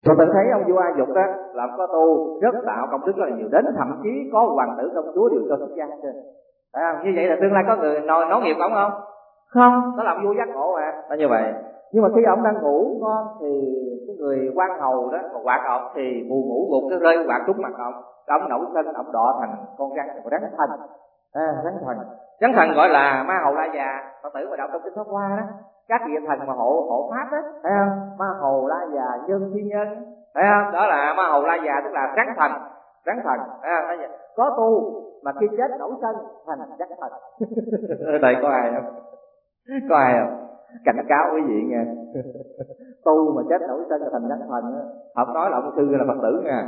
Tôi từng thấy ông vua A Dục đó làm có tu rất tạo công đức rất là nhiều, đến thậm chí có hoàng tử công chúa đều cho xuất gia trên. Như vậy là tương lai có người nói nghiệp ông không? Không, nó làm vua giác ngộ mà, là như vậy. Nhưng mà khi ông đang ngủ ngon thì cái người quan hầu đó còn quạt ông thì buồn ngủ gục cái rơi quạt trúng mặt ông nổi sân, ông đọ thành con rắn thần. Rắn thần gọi là ma hầu la già. Phật tử mà đọc trong kinh Pháp Hoa đó, các vị thần mà hộ pháp đó, thấy không? Ma hầu la già, nhân thiên nhân, thấy không? Đó là ma hầu la già, tức là rắn thần, thấy không? Có tu mà khi chết nổi sân thành rắn thần. Ở đây có ai không? Có ai không? Cảnh cáo quý vị nha. Tu mà chết nổi sân là thành rắn thần, không nói là ông sư là Phật tử nha.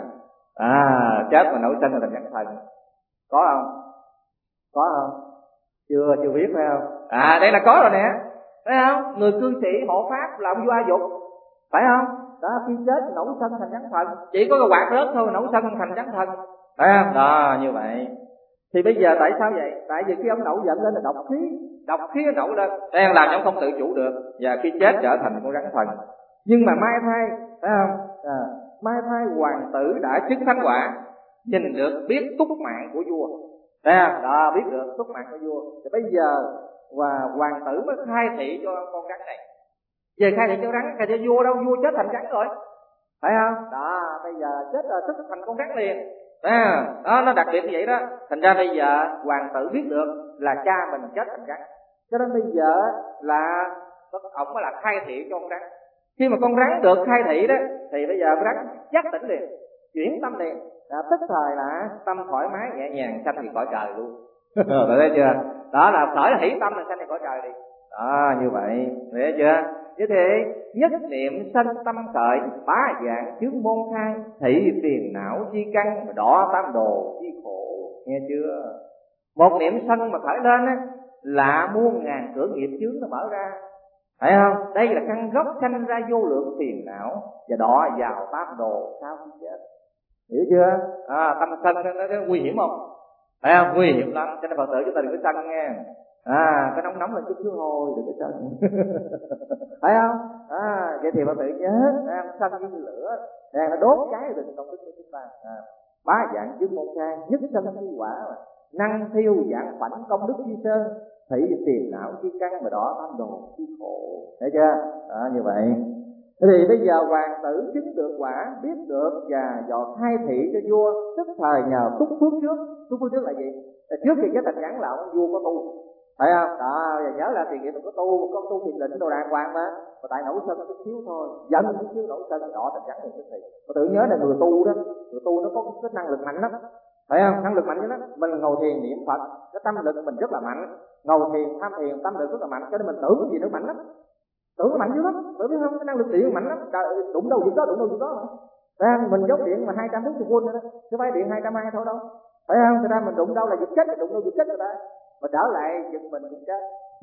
Chết mà nổi sân là thành rắn thần. Có không? Có không? Chưa biết phải không? Đây là có rồi nè, thấy không? Người cư sĩ hộ pháp là ông vua A Dục, phải không? Đó, khi chết nổi sân thành rắn thần, chỉ có cái quạt rớt thôi nổi sân thành rắn thần, phải không? Đó, như vậy. Thì bây giờ tại sao vậy? Tại vì khi ông nổi giận lên là độc khí nó nổi lên, đang làm cho ông không tự chủ được, và khi chết trở thành con rắn thần. Nhưng mà mai thai, phải không? Mai thai hoàng tử đã chứng thánh quả, nhìn được biết túc mạng của vua. Đó, biết được túc mạng của vua. Thì bây giờ hoàng tử mới khai thị cho con rắn này. Về khai thị cho rắn, khai thị cho vua đâu, vua chết thành rắn rồi, phải không? Đó, bây giờ chết rồi tức thành con rắn liền. Đó, nó đặc biệt như vậy đó. Thành ra bây giờ hoàng tử biết được là cha mình chết thành rắn, cho nên bây giờ là ông mới là khai thị cho con rắn. Khi mà con rắn được khai thị đó thì bây giờ rắn giác tỉnh liền, chuyển tâm liền, tức thời là tâm thoải mái nhẹ nhàng, sanh thì cõi trời luôn. Bạn thấy chưa? Đó là khởi hỷ tâm là sanh thì cõi trời đi. Đó, như vậy, thấy chưa? Như thế nhất niệm sanh tâm khởi, bá dạng chướng môn khai, thị phiền não chi căn, đỏ tam đồ chi khổ. Nghe chưa? Một niệm sanh mà khởi lên á là muôn ngàn cửa nghiệp chướng nó mở ra, phải không? Đây là căn gốc sanh ra vô lượng phiền não và đọa vào tam đồ sau khi chết. Hiểu chưa? Tâm sân nó nguy hiểm không? Phải không? Nguy hiểm lắm. Cho nên Phật tử chúng ta đừng có sân nghe. Cái nóng lên chút xíu thôi, đừng có sân. Phải không? Vậy thì Phật tử nhớ, sân như lửa đang nó đốt cháy rừng công đức của chúng ta. Bá dạng chứng môn khai, nhất sân chi quả mà. Năng thiêu dạng phảnh công đức chi sơn, thị tiền não chi căn mà đỏ tam đồ chi khổ. Thấy chưa? Như vậy. Thế thì bây giờ hoàng tử chứng được quả, biết được và dò khai thị cho vua, tức thời nhờ túc phước trước. Túc phước trước là gì? Trước khi cái thành rắn là ông vua có tu, phải không? Đó, và nhớ là tiền nghiệp có tu, có tu thiền định đồ đàng hoàng mà tại nổi sân chút xíu thôi, dần chút xíu nổi sân đỏ thành rắn thì cái gì? Mà tự nhớ là người tu đó, người tu nó có cái năng lực mạnh lắm, phải không? Năng lực mạnh như đó, mình ngồi thiền niệm Phật, cái tâm lực mình rất là mạnh, ngồi thiền tham thiền tâm lực rất là mạnh, cho nên mình tưởng cái gì nó mạnh lắm. Tưởng nó mạnh dữ lắm, bởi biết không? Cái năng lực điện mạnh lắm, đụng đâu việc đó mà. Mình dốc điện mà 240 V đó, chứ phải điện 220 thôi đâu, phải không? Thật ra mình đụng đâu là giật chết, đụng đâu giật chết rồi ta, mà trở lại giật mình cũng chết.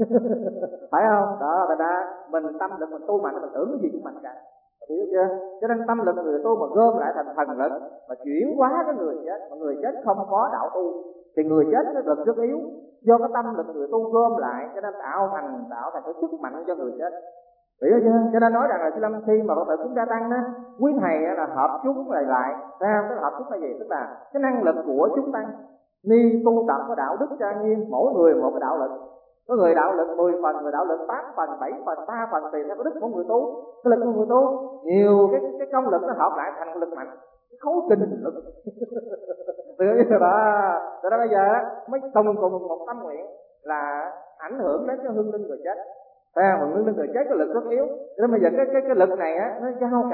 Phải không? Đó, thật ra mình tâm lực mình tu mạnh, mình tưởng cái gì cũng mạnh cả, hiểu chưa? Cho nên tâm lực người tu mà gom lại thành thần lực, mà chuyển hóa cái người chết, mà người chết không có đạo tu thì người chết nó lực rất yếu. Do cái tâm lực người tu gom lại cho nên tạo thành cái sức mạnh cho người chết. Hiểu chưa? Cho nên nói rằng là khi mà Phật tử chúng gia tăng đó, quý thầy là hợp chúng lại. Sao? Cái hợp chúng là gì? Tức là cái năng lực của chúng tăng ni tu tập có đạo đức trang nghiêm, mỗi người một cái đạo lực. Có người đạo lực 10 phần, người đạo lực 8 phần, 7 phần, 3 phần tùy theo cái đức của người tu. Cái lực của người tu nhiều cái công lực nó hợp lại thành cái lực mạnh, cái khối kinh lực. Từ đó bây giờ mới cùng một tâm nguyện là ảnh hưởng đến cái hương linh người chết. Hương linh người chết cái lực rất yếu. Cho nên bây giờ cái lực này á nó giao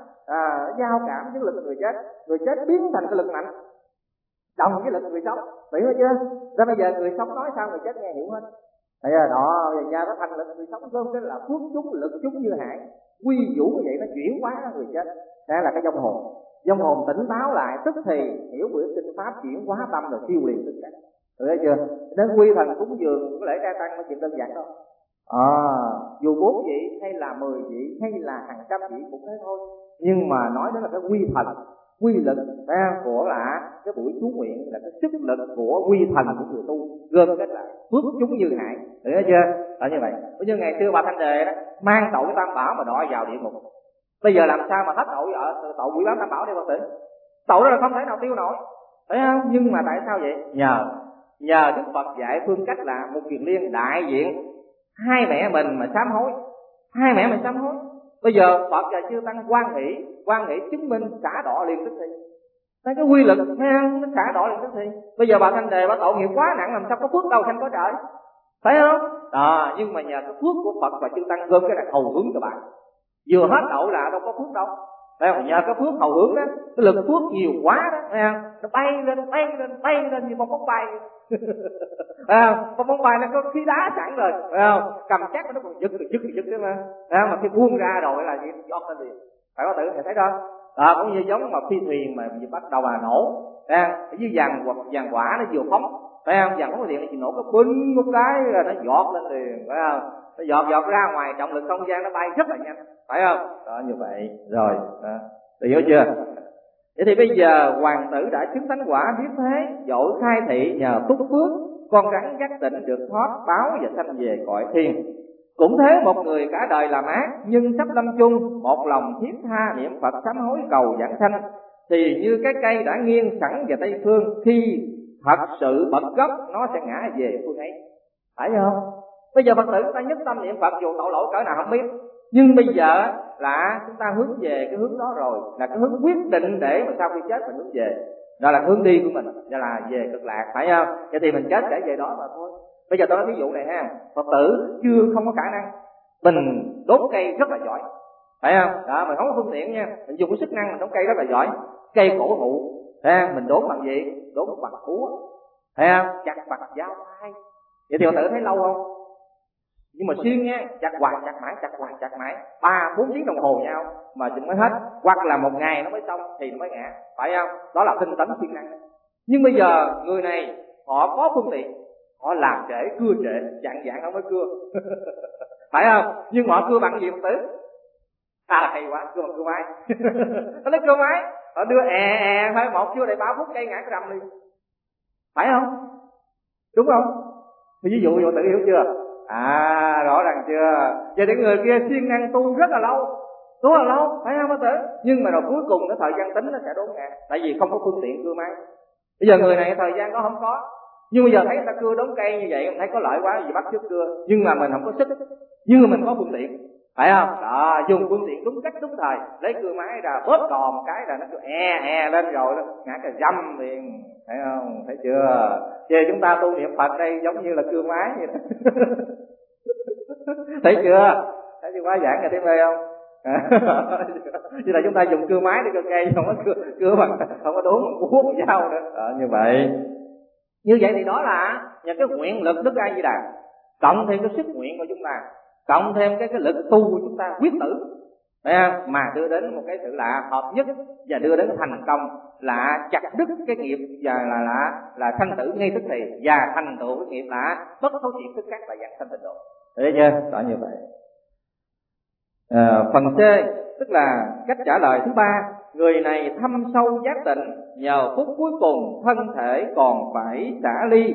cảm với lực người chết biến thành cái lực mạnh đồng với lực người sống, hiểu chưa? Ra bây giờ người sống nói sao người chết nghe hiểu hết. Bây giờ đó, bây giờ nó thành lực người sống gom cái là phước chúng, lực chúng như hải, quy vũ như vậy nó chuyển hóa người chết. Đây là cái vong hồn tỉnh táo lại, tức thì hiểu bữa kinh pháp chuyển hóa tâm rồi siêu liền tất cả. Thấy chưa? Nên quy thần cúng dường có lễ trai tăng nó chuyện đơn giản đâu. Dù 4 vị hay là 10 vị hay là hàng trăm vị cũng thế thôi. Nhưng mà nói đó là cái quy thần, quy lực của là cái buổi chú nguyện, là cái sức lực của quy thần của người tu gom kết lại phước chúng như hải, hiểu chưa? Như vậy. Như ngày xưa bà Thanh Đề đó mang tội tam bảo mà đọa vào địa ngục, Bây giờ làm sao mà hết tội quỷ báo tam bảo đi Phật tử? Tội đó là không thể nào tiêu nổi, phải không? Nhưng mà tại sao vậy? Nhờ Đức Phật dạy phương cách là một kiền liên đại diện hai mẹ mình mà sám hối, hai mẹ mình sám hối. Bây giờ Phật và chư tăng quan hỷ chứng minh xả đọa liền tức thì. Thấy cái quy lực thấy không? Nó xả đọa liền tức thì. Bây giờ bà Thanh Đề bà tội nghiệp quá nặng, làm sao có phước đâu sanh có trời, phải không? Nhưng mà nhờ cái phước của Phật và chư tăng gom cái này hầu hướng cho bạn, vừa hết đậu là đâu có phước đâu. Thấy không? Nhờ cái phước hầu hướng đó, cái lực phước nhiều quá đó, thấy không? Nó bay lên như một bóng bay. Con bóng bay nó có khí đá sẵn rồi, phải không? Cầm chắc nó còn giật đó mà. Mà khi buông ra rồi là gì? Giọt lên liền. Phải có tự thầy thấy đó. Cũng như giống mà phi thuyền mà bắt đầu mà nổ, ở dưới giàn quả nó vừa phóng, phải không? Giàn phóng điện nó chỉ nổ có binh một cái là nó giọt lên liền, phải không? Nó giọt ra ngoài, trọng lực không gian nó bay rất là nhanh, phải không? Đó, như vậy rồi thì hiểu chưa? Vậy thì bây giờ hoàng tử đã chứng thánh quả biết thế, dội khai thị nhờ túc phước, con rắn giác tỉnh được thoát báo và sanh về cõi thiên. Cũng thế một người cả đời làm ác, nhưng sắp lâm chung, một lòng thiết tha niệm Phật sám hối cầu giảng sanh, thì như cái cây đã nghiêng sẵn về tây phương, khi thật sự bật gốc nó sẽ ngã về phương ấy, phải không? Bây giờ Phật tử ta nhất tâm niệm Phật dù tội lỗi cỡ nào không biết, nhưng bây giờ là chúng ta hướng về cái hướng đó rồi, là cái hướng quyết định để mà sau khi chết mình hướng về, đó là hướng đi của mình, đó là về cực lạc, phải không? Vậy thì mình chết để về đó mà thôi. Bây giờ tôi nói ví dụ này ha, Phật tử chưa không có khả năng, mình đốt cây rất là giỏi, phải không? Đó, mình không có phương tiện nha, mình dùng cái sức năng mình đốt cây rất là giỏi, cây cổ thụ, ha, mình đốt bằng gì? Đốt bằng búa, thấy không? Chặt bằng dao phay. Vậy thì Phật tử thấy lâu không? Nhưng mà xuyên nha, chặt hoài chặt mãi 3-4 tiếng đồng hồ nhau mà chừng mới hết, hoặc là một ngày nó mới xong thì nó mới ngã, phải không? Đó là tinh tấn siêng năng. Nhưng bây giờ người này họ có phương tiện, họ làm trễ cưa trễ, dạng không mới cưa phải không? Nhưng họ cưa bằng gì Phật tử? Hay quá, cưa bằng cưa máy nó lấy cưa máy, họ đưa thôi, một chưa đầy 3 phút cây ngã cái rầm liền, phải không? Đúng không? Thì ví dụ Phật tử hiểu chưa? Rõ ràng chưa? Vậy thì người kia siêng năng tu rất là lâu, phải không Phật tử? Nhưng mà rồi cuối cùng cái thời gian tính nó sẽ đốn ngã, tại vì không có phương tiện cưa máy. Bây giờ người này thời gian đó không có, nhưng bây giờ thấy người ta cưa đốn cây như vậy, mình thấy có lợi quá vì bắt chước cưa, nhưng mà mình không có sức, nhưng mà mình có phương tiện, phải không? Đó, dùng phương tiện đúng cách đúng thời, lấy cưa máy ra bóp cò một cái là nó cứ lên rồi nó ngã cái dăm liền, thấy không? Thấy chưa? Chứ chúng ta tu niệm Phật đây giống như là cưa máy vậy đó thấy chưa? Thấy chưa? Quá giảng rồi thấy mê không? Chứ là chúng ta dùng cưa máy để cưa cây, không có cưa bằng, không có đốn bằng cuốc dao nữa. Như vậy thì đó là nhờ cái nguyện lực Đức A Di Đà, cộng thêm cái sức nguyện của chúng ta, cộng thêm cái lực tu của chúng ta quyết tử, mà đưa đến một cái sự là hợp nhất và đưa đến thành công là chặt đứt cái nghiệp và là sanh tử ngay tức thì, và thành tựu cái nghiệp là bất thấu triệt tức khắc là dạng sanh tịnh độ. Thấy chưa? Đó như vậy. Phần C tức là cách trả lời thứ 3, người này thâm sâu giác tịnh, nhờ phút cuối cùng thân thể còn phải xả ly,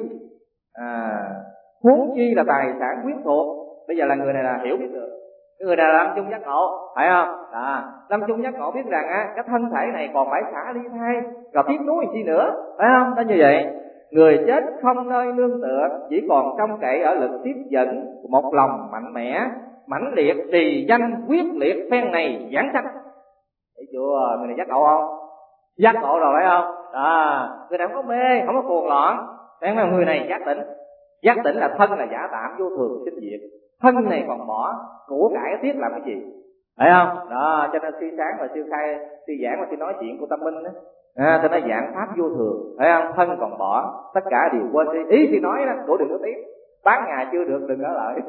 huống chi là tài sản quyến thuộc. Bây giờ là người này là hiểu biết được, cái người này là lâm chung giác ngộ, phải không? Lâm chung giác ngộ biết rằng cái thân thể này còn phải xả ly thai, rồi tiếp nối chi nữa, phải không? Đó như vậy, người chết không nơi nương tựa, chỉ còn trông cậy ở lực tiếp dẫn, một lòng mạnh mẽ mãnh liệt trì danh quyết liệt phen này giảng sanh. Thấy chưa? Người này giác ngộ không? Giác ngộ rồi, phải không? Người này không có mê, không có cuồng loạn, thấy không? Người này giác tỉnh. Giác tỉnh là thân là giả tạm vô thường sinh diệt, thân này còn bỏ, của cải tiếc làm cái gì, phải không? Đó, cho nên khi sáng và khi giảng và khi nói chuyện của Tâm Minh đó, tôi nói dạng pháp vô thường, phải không? Thân còn bỏ, tất cả đều quên đi. Ý thì nói đó, của đừng có tiếc, bán nhà chưa được đừng ở lại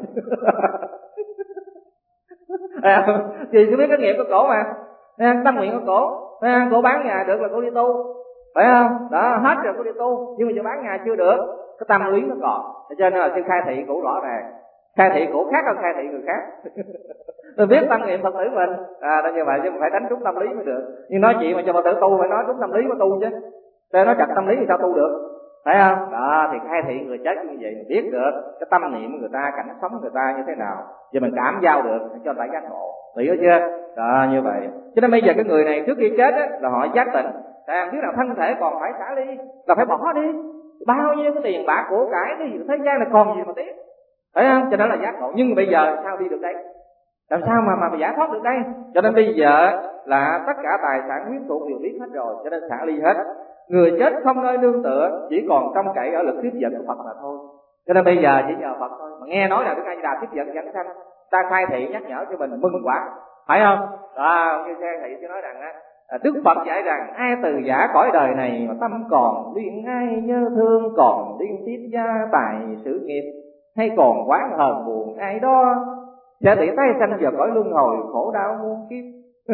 thì tôi biết cái nghiệp của cổ mà, tâm nguyện của cổ bán nhà được là cổ đi tu, phải không? Đó, hết rồi cổ đi tu, nhưng mà giờ bán nhà chưa được, cái tâm luyến nó còn, cho nên là sư khai thị cổ rõ ràng, khai thị cổ khác hơn khai thị người khác tôi biết tâm niệm Phật tử mình đó như vậy, chứ phải đánh trúng tâm lý mới được. Nhưng nói chuyện mà cho Phật tử tu phải nói trúng tâm lý mới tu chứ, để nói chặt tâm lý thì sao tu được, phải không? Đó thì khai thị người chết như vậy mình biết được cái tâm niệm của người ta, cảnh sống người ta như thế nào, và mình cảm giao được cho người ta giác ngộ, hiểu chưa? Đó như vậy. Cho nên bây giờ cái người này trước khi chết á, là họ giác tỉnh, biết rằng thân thể còn phải xả ly, là phải bỏ đi, bao nhiêu cái tiền bạc của cải cái gì thế gian này còn gì mà tiếc, phải không? Cho nên là giác ngộ. Nhưng bây giờ sao đi được đây? Làm sao mà giải thoát được đây? Cho nên bây giờ là tất cả tài sản quyến thuộc đều biết hết rồi, cho nên xả ly hết. Người chết không nơi nương tựa, chỉ còn trông cậy ở lực tiếp dẫn của Phật mà thôi. Cho nên bây giờ chỉ nhờ Phật thôi. Mà nghe nói là Đức A Di Đà tiếp dẫn dẫn sanh, ta khai thị nhắc nhở cho mình mừng quá, phải không? Đó, như khai thị cho nói rằng á, Đức Phật dạy rằng ai từ giả cõi đời này mà tâm còn luyện ai nhớ thương, còn liên tiếp gia tài sự nghiệp, hay còn quán hờn buồn ai đó, sẽ bị tái sanh vào cõi luân hồi khổ đau muôn kiếp.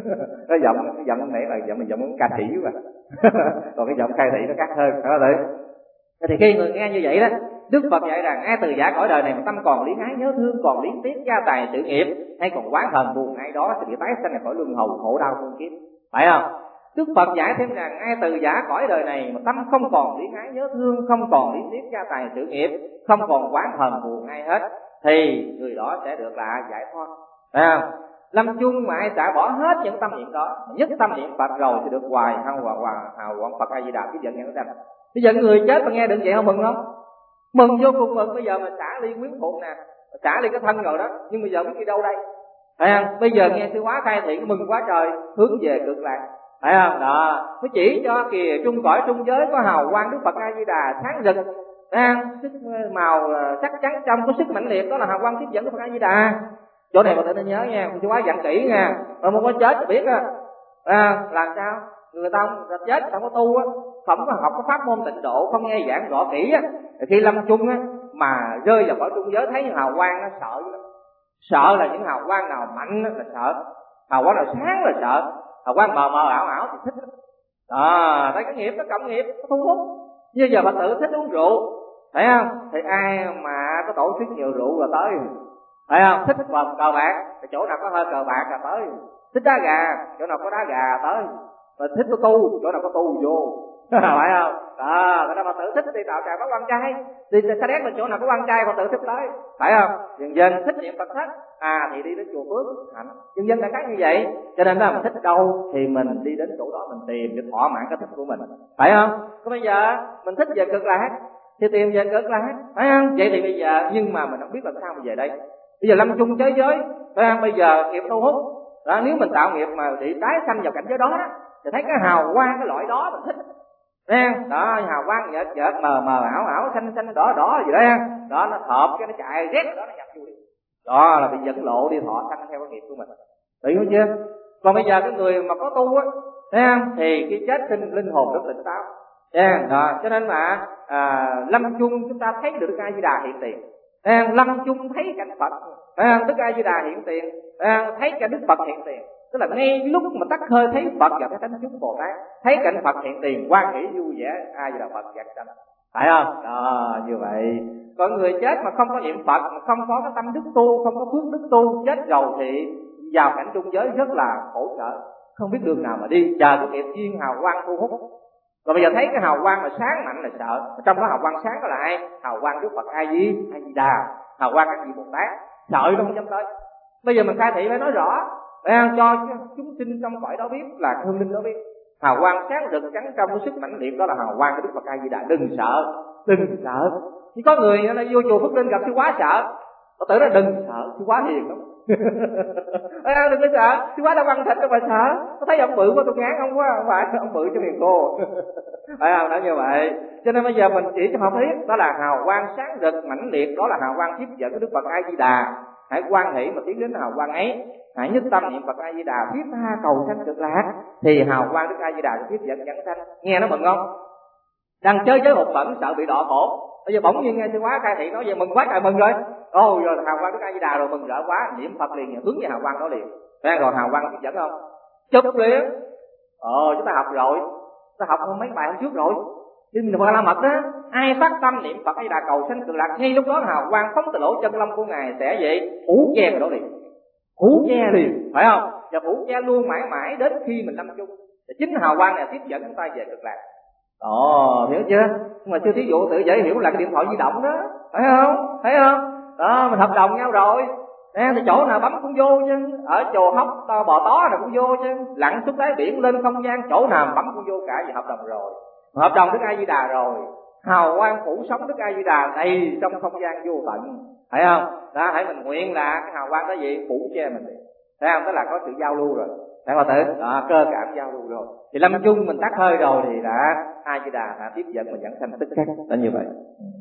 Nó giọng này là giọng ca sĩ mà còn cái giọng khai thị nó khác hơn, phải không đấy? Thì khi người nghe như vậy đó, Đức Phật dạy rằng ai từ giả cõi đời này mà tâm còn luyến ái nhớ thương, còn liên tiếp gia tài sự nghiệp, hay còn quán hờn buồn ai đó, sẽ bị tái sanh vào cõi luân hồi khổ đau muôn kiếp, phải không? Đức Phật giải thêm rằng ai từ giả cõi đời này mà tâm không còn luyến ái nhớ thương, không còn liên tiếp gia tài sự nghiệp, không còn quán hờn buồn ai hết, thì người đó sẽ được là giải thoát, phải không? Lâm chung mà ai xả bỏ hết những tâm niệm đó, nhất tâm niệm Phật rồi thì được hoài hào quang Phật A Di Đà tiếp dẫn nhân sanh. Bây giờ người chết mà nghe được vậy không mừng không? Mừng vô cùng mừng. Bây giờ mà xả ly quyến thuộc nè, xả ly cái thân rồi đó, nhưng bây giờ biết đi đâu đây, phải không? Bây giờ nghe sư hóa khai thị mừng quá trời, hướng về cực lạc, phải không? Đó mới chỉ cho kìa trung cõi trung giới có hào quang Đức Phật A Di Đà sáng rực, sức màu sắc trắng trong, có sức mãnh liệt, đó là hào quang tiếp dẫn Đức Phật A Di Đà. Chỗ này mà tự nhớ nha, sư hóa dặn kỹ nha, mà không có chết thì biết á, làm sao người ta không chết, người ta không có tu á, không có học cái pháp môn tịnh độ, không nghe giảng rõ kỹ á, khi lâm chung á mà rơi vào cõi trung giới thấy những hào quang nó sợ lắm. Sợ là những hào quang nào mạnh là sợ, hào quang nào sáng là sợ, hào quang mờ mờ ảo ảo thì thích. Thấy cái nghiệp nó cộng nghiệp nó thu hút. Như giờ bà tự thích uống rượu, phải không? Thì ai mà có tổ chức nhiều rượu là tới, phải không? Thích cờ bạc thì chỗ nào có hơi cờ bạc là tới, thích đá gà chỗ nào có đá gà tới, và thích có tu chỗ nào có tu vô, phải không? Người ta mà tự thích đi đạo tràng có quan trai, đi xa đét là chỗ nào có quan trai còn tự thích tới, phải không? Dần dần thích niệm Phật thất thì đi đến chùa Phước Hạnh, dần dần là khác như vậy. Cho nên là mình thích đâu thì mình đi đến chỗ đó mình tìm để thỏa mãn cái thích của mình, phải không? Còn bây giờ mình thích về cực lạc thì tìm về cực lạc, phải không? Vậy thì bây giờ nhưng mà mình không biết làm sao mà về đây. Bây giờ lâm chung giới giới, phải không? Bây giờ nghiệp thu hút đó, nếu mình tạo nghiệp mà bị tái sanh vào cảnh giới đó thì thấy cái hào quang cái loại đó mình thích, nghe đó, hào quang nhợt nhợt mờ mờ ảo ảo xanh xanh đỏ đỏ gì đó, đó nó hợp cái nó chạy rét đó nó nhập vô đi, đó là bị dẫn lộ đi thọ sanh theo cái nghiệp của mình, hiểu chưa? Còn bây giờ cái người mà có tu á, thấy không? Thì khi chết sinh linh hồn rất tỉnh táo, đó cho nên mà lâm chung chúng ta thấy được Đức A Di Đà hiện tiền, lâm chung thấy cảnh Phật, Đức A Di Đà hiện tiền, thấy cả Đức Phật hiện tiền, tức là ngay lúc mà tắt hơi thấy Phật và cái thánh chúng Bồ Tát, thấy cảnh Phật hiện tiền, hoan hỷ vui vẻ, A Di Đà Phật giảng sanh, phải không? Đó như vậy. Còn người chết mà không có niệm Phật, mà không có cái tâm đức tu, không có phước đức tu, chết rồi thì vào cảnh trung giới rất là khổ sở, không biết đường nào mà đi, chờ cái nghiệp duyên hào quang thu hút. Rồi bây giờ thấy cái hào quang mà sáng mạnh là sợ, trong đó hào quang sáng đó là ai? Hào quang Đức Phật A Di Đà, hào quang các vị Bồ Tát, sợ nó không dám tới. Bây giờ mình khai thị phải nói rõ, cho chúng sinh trong cõi đó biết, là hương linh đó biết, hào quang sáng rực trắng trong cái sức mãnh liệt đó là hào quang của Đức Phật A Di Đà, đừng sợ. Chỉ có người nó vô chùa Phước Linh gặp sư quá sợ, nó tưởng là đừng sợ, sư quá hiền lắm. Đừng có sợ, sư quá đã văn thịt đâu mà sợ, có thấy ông bự quá tôi ngán ông quá, không phải ông bự cho miền cô. Phải không? Đó như vậy. Cho nên bây giờ mình chỉ cho họ biết đó là hào quang sáng rực mãnh liệt, đó là hào quang tiếp dẫn của Đức Phật A Di Đà. Hãy quan hỷ mà tiến đến hào quang ấy, hãy nhất tâm niệm Phật A Di Đà, thiết tha cầu sanh cực lạc, thì hào quang Đức A Di Đà sẽ tiếp dẫn dẫn sanh. Nghe nó mừng không? Đang chơi với hụt bẩn sợ bị đọa khổ, bây giờ bỗng nhiên nghe sư hóa khai thị nói về mừng quá trời mừng rồi. Rồi hào quang Đức A Di Đà rồi, mừng rỡ quá, niệm Phật liền, hướng về hào quang đó liền. Rồi hào quang tiếp dẫn không? Chụp liền. Chúng ta học rồi, ta học mấy bài hôm trước rồi. Nhưng mà La Mật đó, ai phát tâm niệm Phật A Di Đà cầu sanh cực lạc, ngay lúc đó hào quang phóng từ lỗ chân lông của ngài sẽ vậy phủ che vào đó liền, phủ che liền, phải không? Và phủ che luôn mãi mãi đến khi mình lâm chung. Chính hào quang này tiếp dẫn chúng ta về cực lạc. Hiểu chưa? Nhưng mà chưa thí dụ tự dễ hiểu là cái điện thoại di động đó, phải không? Thấy không? Đó, mình hợp đồng nhau rồi. Thì chỗ nào bấm cũng vô chứ, ở chùa hốc bò tó nào cũng vô chứ, lặn xuống đáy biển lên không gian chỗ nào bấm cũng vô cả, vì hợp đồng rồi. Hợp đồng Đức A Di Đà rồi, hào quang phủ sống Đức A Di Đà đầy trong không gian vô tận, thấy không? Đó, hãy mình nguyện là cái hào quang đó gì phủ che mình đi, thấy không? Đó là có sự giao lưu rồi, thấy không tử? Đó, cơ cảm giao lưu rồi. Thì lâm chung mình tắt hơi rồi thì đã A Di Đà đã tiếp dẫn mình dẫn sanh tức khắc, là như vậy.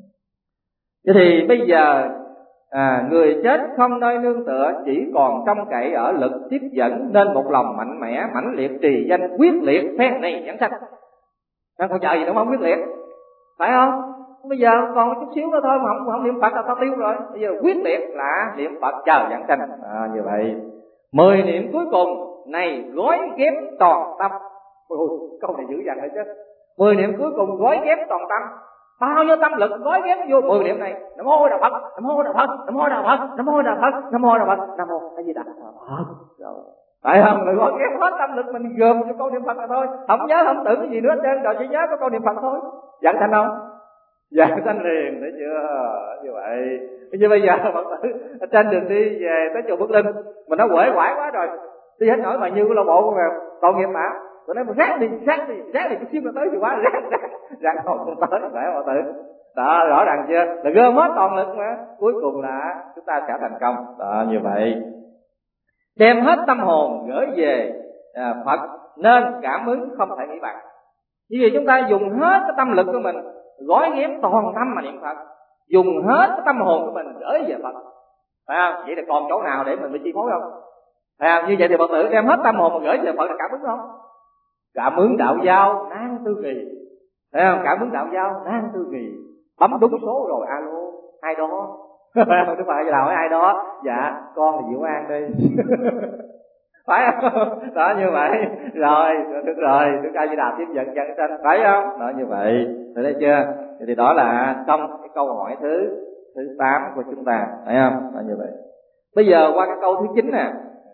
Thế thì bây giờ người chết không nơi nương tựa, chỉ còn trông cậy ở lực tiếp dẫn, nên một lòng mạnh mẽ mãnh liệt trì danh quyết liệt phen này dẫn sanh. Đang còn chờ gì nữa mà không quyết liệt, phải không? Bây giờ còn chút xíu nữa thôi mà không niệm Phật là tao tiêu rồi. Bây giờ quyết liệt là niệm Phật chờ dẫn sanh. Như vậy 10 niệm cuối cùng này gói ghép toàn tâm. Câu này dữ dằn rồi chứ. 10 niệm cuối cùng gói ghép toàn tâm, bao nhiêu tâm lực gói ghép vô 10 niệm này. Nam mô Đạo Phật, Nam mô Đạo Phật, Nam mô Đạo Phật, Nam mô Đạo Phật, Nam mô Đạo Phật, Nam mô A Di Đà Phật. Rồi, phải không? Rồi gói ghép hết tâm lực mình gồm cho câu niệm Phật là thôi, không nhớ không tưởng cái gì nữa hết trơn, rồi chỉ nhớ có câu niệm Phật thôi. Dẫn sanh không? Dẫn sanh liền, thấy chưa? Như vậy. Bây giờ Phật tử trên đường đi về tới chùa Phước Linh, mình đã quể quải quá rồi, đi hết nổi mà như cái lô bộ mà tội nghiệp mà. Tụi nó ráng đi chút xíu nó tới thì quá, ráng không tới, phải không Phật tử? Đó, rõ ràng chưa? Là gom hết toàn lực mà, cuối cùng là chúng ta sẽ thành công. Đó, như vậy. Đem hết tâm hồn gửi về Phật, nên cảm ứng không thể nghĩ bằng. Như vậy chúng ta dùng hết cái tâm lực của mình, gói ghép toàn tâm mà niệm Phật, dùng hết cái tâm hồn của mình gửi về Phật, phải không? Vậy là còn chỗ nào để mình bị chi phối không? Phải không? Như vậy thì Phật tử đem hết tâm hồn mà gửi về Phật là cảm ứng không? Cảm ứng đạo giao nan tư kỳ, thấy không? Cảm ứng đạo giao nan tư kỳ, bấm đúng số rồi, alo ai đó Đức Phật giờ hỏi ai đó, dạ con thì Diệu An đi phải không? Đó, như vậy rồi được rồi, Đức A Di Đà tiếp dẫn dẫn sanh, phải không? Đó, như vậy rồi, thấy chưa? Thì đó là trong cái câu hỏi thứ 8 của chúng ta, phải không? Đó, như vậy. Bây giờ qua cái câu thứ 9 nè.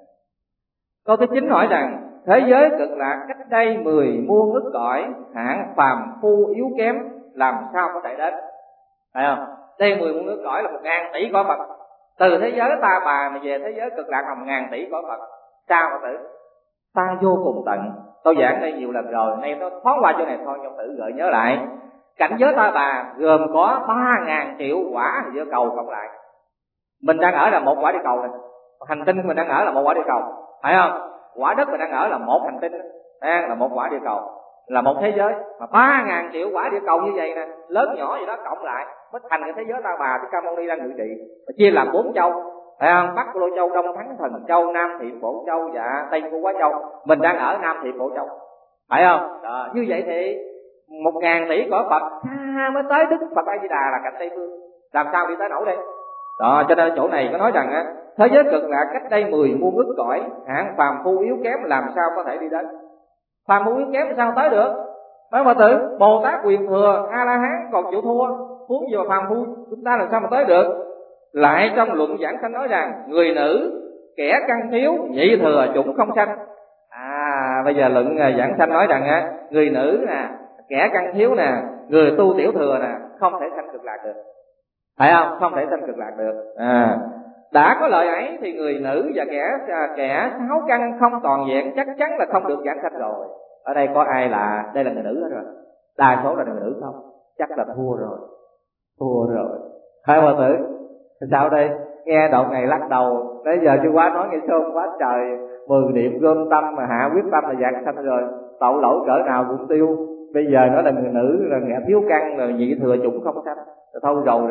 Câu thứ 9 hỏi rằng thế giới cực lạc cách đây 10 muôn ức cõi, hạng phàm phu yếu kém làm sao có thể đến, phải không? Đây 10 muôn ức cõi là 1.000 tỷ cõi Phật. Từ thế giới Ta Bà mà về thế giới cực lạc là 1.000 tỷ cõi Phật. Sao Phật tử? Ta vô cùng tận. Tôi giảng đây nhiều lần rồi, nay tôi thoáng qua chỗ này thôi, nhưng tự gợi nhớ lại. Cảnh giới Ta Bà gồm có 3.000 triệu quả địa cầu cộng lại. Mình đang ở là một quả địa cầu này, hành tinh mình đang ở là một quả địa cầu, phải không? Quả đất mình đang ở là một hành tinh, là một quả địa cầu, là một thế giới. Mà 3.000 triệu quả địa cầu như vậy nè, lớn nhỏ gì đó cộng lại mới thành cái thế giới Ta Bà Thích Ca Mâu Ni đang ngự trị, chia làm 4 châu, phải không? Bắc Lô Châu, Đông Thắng Thần Châu, Nam Thiện Phổ Châu và Tây Phú Quá Châu. Mình đang ở Nam Thiện Phổ Châu, phải không? Đó, như vậy thì 1.000 tỷ cõi Phật xa mới tới Đức Phật A Di Đà là cạnh Tây Phương, làm sao đi tới nổi đây? Đó, cho nên chỗ này có nói rằng á, thế giới cực lạc cách đây 10 muôn ức cõi, hạng phàm phu yếu kém làm sao có thể đi đến. Phàm phu yếu kém thì sao tới được? Phải Phật tử, Bồ Tát Quyền Thừa, A La Hán còn chịu thua, huống gì mà phàm phu chúng ta làm sao mà tới được? Lại trong luận giảng sanh nói rằng người nữ kẻ căn thiếu, nhị thừa chủng không sanh. Bây giờ luận giảng sanh nói rằng á, người nữ nè, kẻ căn thiếu nè, người tu tiểu thừa nè, không thể sanh cực lạc được, phải không? Không thể sanh cực lạc được. Đã có lời ấy thì người nữ và kẻ 6 căn không toàn vẹn chắc chắn là không được giảng sanh rồi. Ở đây có ai là đây là người nữ hết rồi? Đa số là người nữ không? Chắc là thua rồi. Hai Phật tử sao đây? Nghe đoạn này lắc đầu. Bây giờ chưa quá nói nghe sớm quá trời, 10 niệm gom tâm mà hạ quyết tâm là giảng sanh rồi, tội lỗi cỡ nào cũng tiêu. Bây giờ nó là người nữ, là kẻ thiếu căn, là nhị thừa chủng không sanh, thôi rồi.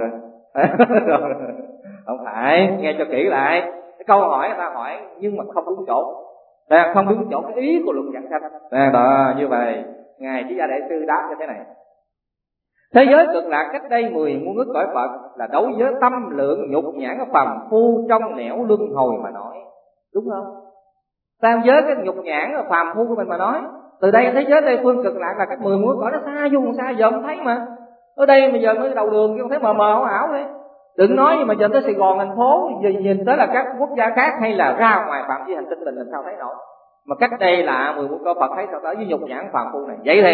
Không phải, nghe cho kỹ lại. Cái câu hỏi người ta hỏi nhưng mà không đúng chỗ, không đúng chỗ cái ý của luận giảng sanh. Đó, như vậy ngài Chí Gia Đại Sư đáp như thế này: thế giới cực lạc cách đây 10 muôn ức cõi Phật là đối với tâm lượng nhục nhãn của phàm phu trong nẻo luân hồi mà nói, đúng không? Tam giới cái nhục nhãn của phàm phu của mình mà nói. Từ đây thế giới Tây Phương cực lạc là cách 10 muôn ức cõi, nó xa vô xa giờ không thấy mà. Ở đây bây giờ mới đầu đường không thấy mờ mờ ảo đấy. Đừng nói nhưng mà giờ tới Sài Gòn thành phố, nhìn tới là các quốc gia khác hay là ra ngoài phạm vi hành tinh mình làm sao thấy nổi. Mà cách đây là 10 muôn cõi Phật thấy sao tới với nhục nhãn phàm phu này. Vậy thì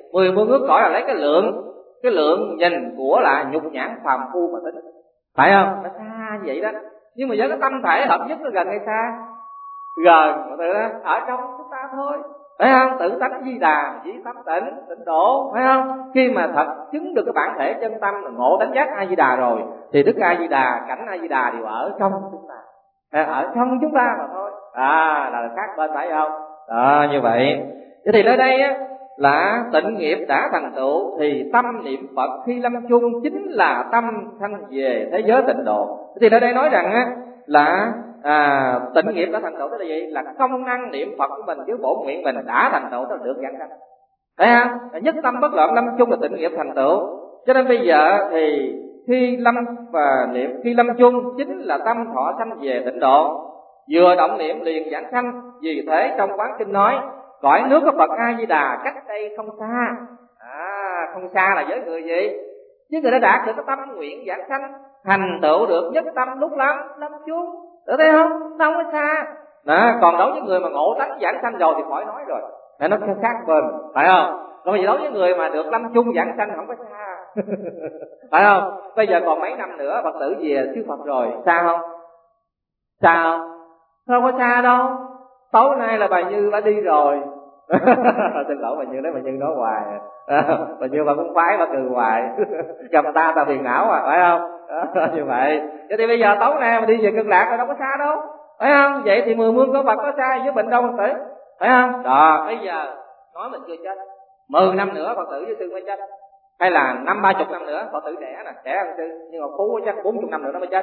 10 phương ước cõi là lấy cái lượng nhìn của là nhục nhãn phàm phu mà tính, phải không? Nó xa vậy đó. Nhưng mà với cái tâm thể hợp nhất nó gần hay xa? Gần, ở trong chúng ta thôi, phải không? Tự tánh Di Đà chỉ tâm tịnh độ, phải không? Khi mà thật chứng được cái bản thể chân tâm, ngộ tánh giác A Di Đà rồi, thì Đức A Di Đà, cảnh A Di Đà đều ở trong chúng ta, ở trong chúng ta mà thôi. Là khác bên, phải không? Như vậy. Thế thì nơi đây á, là tịnh nghiệp đã thành tựu thì tâm niệm Phật khi lâm chung chính là tâm sanh về thế giới tịnh độ. Thì nơi đây nói rằng á, là tịnh nghiệp đã thành tựu, tức là gì? Là công năng niệm Phật của mình với bổn nguyện mình đã thành tựu, tức là được giảng sanh. Thấy không? Nhất tâm bất loạn lâm chung là tịnh nghiệp thành tựu. Cho nên bây giờ thì khi lâm và niệm, khi lâm chung chính là tâm thọ sanh về tịnh độ, vừa động niệm liền giảng sanh. Vì thế trong quán kinh nói cõi nước của Phật A Di Đà cách đây không xa. Không xa là với người gì? Chứ người đã đạt được cái tâm nguyện giảng sanh, thành tựu được nhất tâm lúc lâm chung, được thấy không? Nó không có xa. Còn đối với người mà ngộ tánh giảng sanh rồi thì khỏi nói rồi, nó khác bên, phải không? Còn vì đối với người mà được lâm chung giảng sanh không có xa phải không? Bây giờ còn mấy năm nữa Phật tử về chư Phật rồi, xa không? Xa không? Không có xa đâu. Tối nay là bà Như bà đi rồi xin lỗi bà Như, nói bà Như nói hoài bà Như bà cũng khoái, bà cười hoài gặp ta phiền não phải không? Như vậy. Vậy thì bây giờ tối nay mà đi về Cực Lạc rồi đâu có xa đâu, phải không? Vậy thì 10 phương của Phật có xa với bệnh đâu Phật tử, phải không? Bây giờ nói mình chưa chết, 10 năm nữa Phật tử với sư mới chết, hay là 50-30 năm nữa Phật tử đẻ hơn sư, nhưng mà phú chắc 40 năm nữa nó mới chết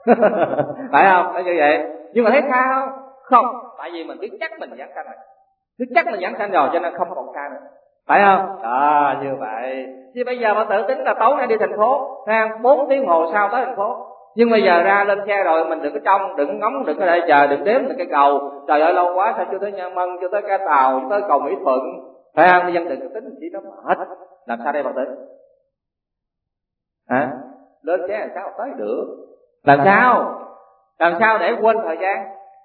phải không? Nói như vậy. Nhưng mà thấy xa không? Không, tại vì mình biết chắc mình giảng sanh rồi, biết chắc mình giảng sanh rồi cho nên không còn xa nữa, phải không? Như vậy. Chứ bây giờ Phật tử tính là tối nay đi thành phố, 4 tiếng hồ sau tới thành phố, nhưng bây giờ ra lên xe rồi mình đừng có trông, đừng có ngóng, đừng có để chờ, đừng đếm được cái cầu, trời ơi lâu quá sao chưa tới Nha Mân, chưa tới Cái Tàu, chưa tới cầu Mỹ Thuận, phải không? Dân đừng có tính chỉ nó mệt. Làm sao đây Phật tử? Lên xe làm sao tới được? Làm sao để quên thời gian?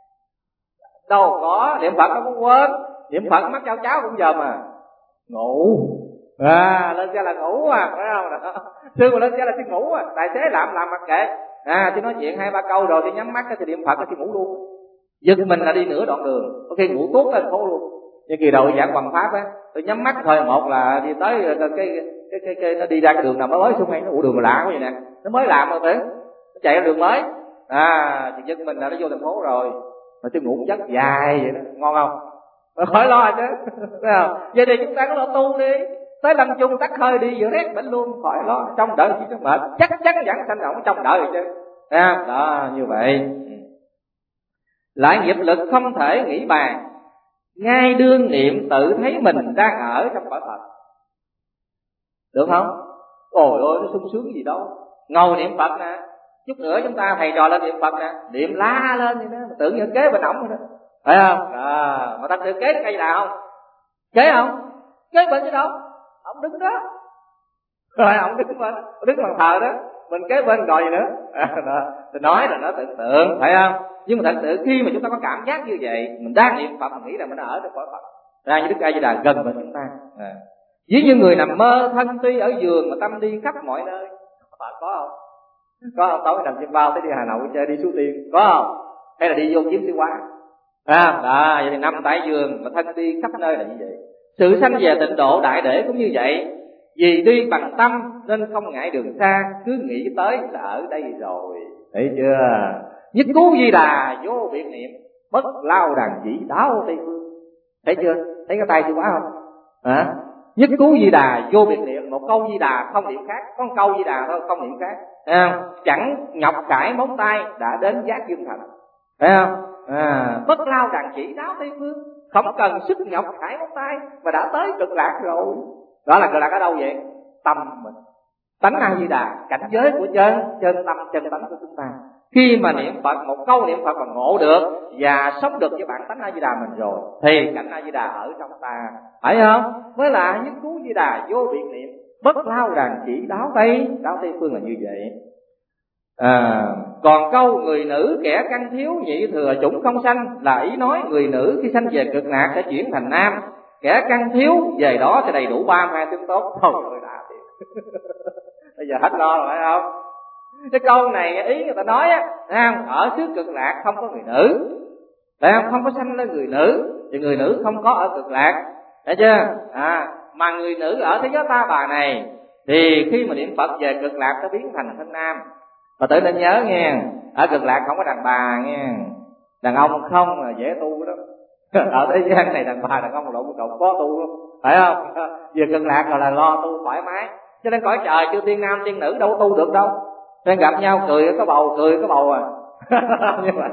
Đâu có, niệm Phật nó cũng quên, niệm Phật mắt cháu cũng giờ mà ngủ. Lên xe là ngủ phải không? Sư mà lên xe là sư ngủ tài xế làm mặc kệ. Chứ nói chuyện 2-3 câu rồi thì nhắm mắt thì niệm Phật thì ngủ luôn. Giật mình là đi nửa đoạn đường, có khi ngủ tốt lên phố luôn. Như kỳ đầu giảng bằng pháp á, tôi nhắm mắt thôi, một là đi tới cái nó đi ra cái đường nào mới xung quanh, nó đường mà lạ quá vậy nè, nó mới làm rồi tưởng nó chạy ra đường mới. Thì giật mình là nó vô thành phố rồi, mà tôi ngủ giấc dài vậy đó, ngon không? Khỏi lo chứ thấy không? Vậy thì chúng ta có lo tu đi, tới lâm chung tắt hơi đi vừa hết bệnh luôn, khỏi lo, trong đợi chi cho mệt, chắc chắn giảng sanh ổng trong đợi rồi chứ. Đó như vậy. Lại nghiệp lực không thể nghĩ bàn, ngay đương niệm tự thấy mình đang ở trong cõi Phật, được không? Ôi ơi nó sung sướng gì đâu. Ngồi niệm Phật nè, chút nữa chúng ta thầy trò lên niệm Phật nè, niệm la lên vậy đó, tưởng như kế bên ổng rồi đó, phải không? Mà ta tự kế cây nào không? Kế không? Kế bên chứ đâu, ổng đứng đó rồi, ổng đứng bàn thờ đó, mình kế bên gọi gì nữa. Tôi nói là nó tưởng tượng, phải không? Nhưng mà thật sự khi mà chúng ta có cảm giác như vậy, mình đang niệm Phật, mình nghĩ là mình ở trong cõi Phật, ra như Đức A Di Đà gần bên chúng ta. Ví như người nằm mơ thân tuy ở giường mà tâm đi khắp mọi nơi. Phật có không? Có không? Tối nằm trên bao tới đi Hà Nội chơi, đi Suối Tiên, có không? Hay là đi vô Kiếm Sĩ Quá? Vậy thì nằm tại giường mà thân đi khắp nơi là như vậy. Sự sanh về tịnh độ đại để cũng như vậy. Vì đi bằng tâm nên không ngại đường xa, cứ nghĩ tới là ở đây rồi. Thấy chưa? Nhất cú Di Đà vô biệt niệm, bất lao đàn chỉ đáo Tây Phương. Thấy chưa? Thấy cái tay chữ Quá không? Nhất cú Di Đà vô biệt niệm, một câu Di Đà không niệm khác, có một câu Di Đà thôi không niệm khác. Chẳng nhọc cải móng tay đã đến giác dương thành, phải không? Bất lao đàn chỉ đáo Tây Phương, không cần sức nhọc cải móng tay mà đã tới Cực Lạc rồi. Đó là Cực Lạc ở đâu vậy? Tâm mình, tánh A Di Đà, cảnh giới của chân tâm chân tánh của chúng ta. Khi mà niệm Phật, một câu niệm Phật mà ngộ được và sống được với bản tánh A Di Đà mình rồi, thì cảnh A Di Đà ở trong ta, phải không? Mới là nhất cú Di Đà vô biệt niệm, bất lao đàn chỉ đáo Tây Phương là như vậy. Còn câu người nữ kẻ căn thiếu nhị thừa chủng không sanh là ý nói người nữ khi sanh về Cực Lạc sẽ chuyển thành nam, kẻ căn thiếu về đó thì đầy đủ 32 tướng tốt. Thôi rồi đã thiệt. Bây giờ hết lo rồi phải không? Cái câu này ý người ta nói á, ở xứ Cực Lạc không có người nữ, phải không? Không có sanh lên người nữ, thì người nữ không có ở Cực Lạc, thấy chưa? Mà người nữ ở thế giới Ta Bà này thì khi mà niệm Phật về Cực Lạc nó biến thành thân nam. Và tự nên nhớ nghe, ở Cực Lạc không có đàn bà nghe, đàn ông không là dễ tu lắm. Ở thế gian này đàn bà đàn ông lộn cộng có tu lắm, phải không? Về Cực Lạc rồi là lo tu thoải mái. Cho nên cõi trời chưa tiên nam tiên nữ đâu tu được đâu. Nên gặp nhau cười có bầu, cười có bầu à. Như vậy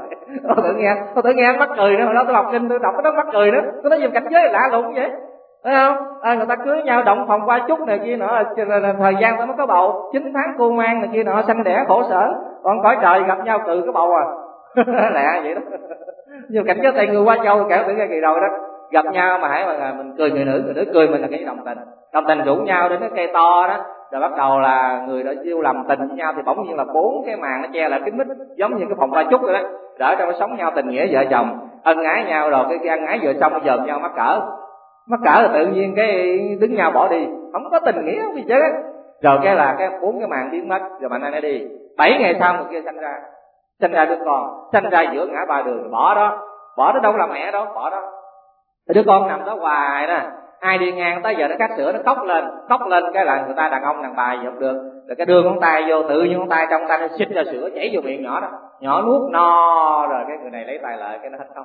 tôi tự nghe mắc cười nữa. Hồi đó tôi đọc kinh tôi đọc cái đó mắc cười nữa. Tôi nói về cảnh giới lạ lùng vậy, thấy không? Người ta cưới nhau động phòng qua chút này kia nọ, thời gian ta mới có bầu, 9 tháng cô mang này kia nọ, sanh đẻ khổ sở. Còn cõi trời gặp nhau cười có bầu à. Lạ vậy đó. Nhưng cảnh giới Tây người qua châu kể từ cái kỳ rồi đó, gặp nhau mà hãy mà mình cười người nữ cười mình là cái đồng tình rủ nhau đến cái cây to đó, rồi bắt đầu là người đã yêu làm tình với nhau, thì bỗng nhiên là 4 cái màn nó che lại kín mít, giống như cái phòng ba chút rồi đó, để trong nó sống nhau tình nghĩa vợ chồng, ân ái nhau. Rồi cái ân ái vừa xong dòm nhau mắc cỡ là tự nhiên cái đứng nhau bỏ đi, không có tình nghĩa không gì chứ. Rồi cái là cái 4 cái màn biến mất, rồi mạnh ai đi. 7 ngày sau người kia sanh ra đứa con, sanh ra giữa ngã ba đường, bỏ đó đâu là mẹ đâu, bỏ đó. Thì đứa con nằm đó hoài đó, ai đi ngang tới giờ nó cắt sữa nó khóc lên cái là người ta đàn ông đàn bà gì không được, rồi cái đưa ngón tay vô, tự nhiên ngón tay trong tay nó xịt ra sữa chảy vô miệng nhỏ đó, nhỏ nuốt no, rồi cái người này lấy tay lại cái nó hết không.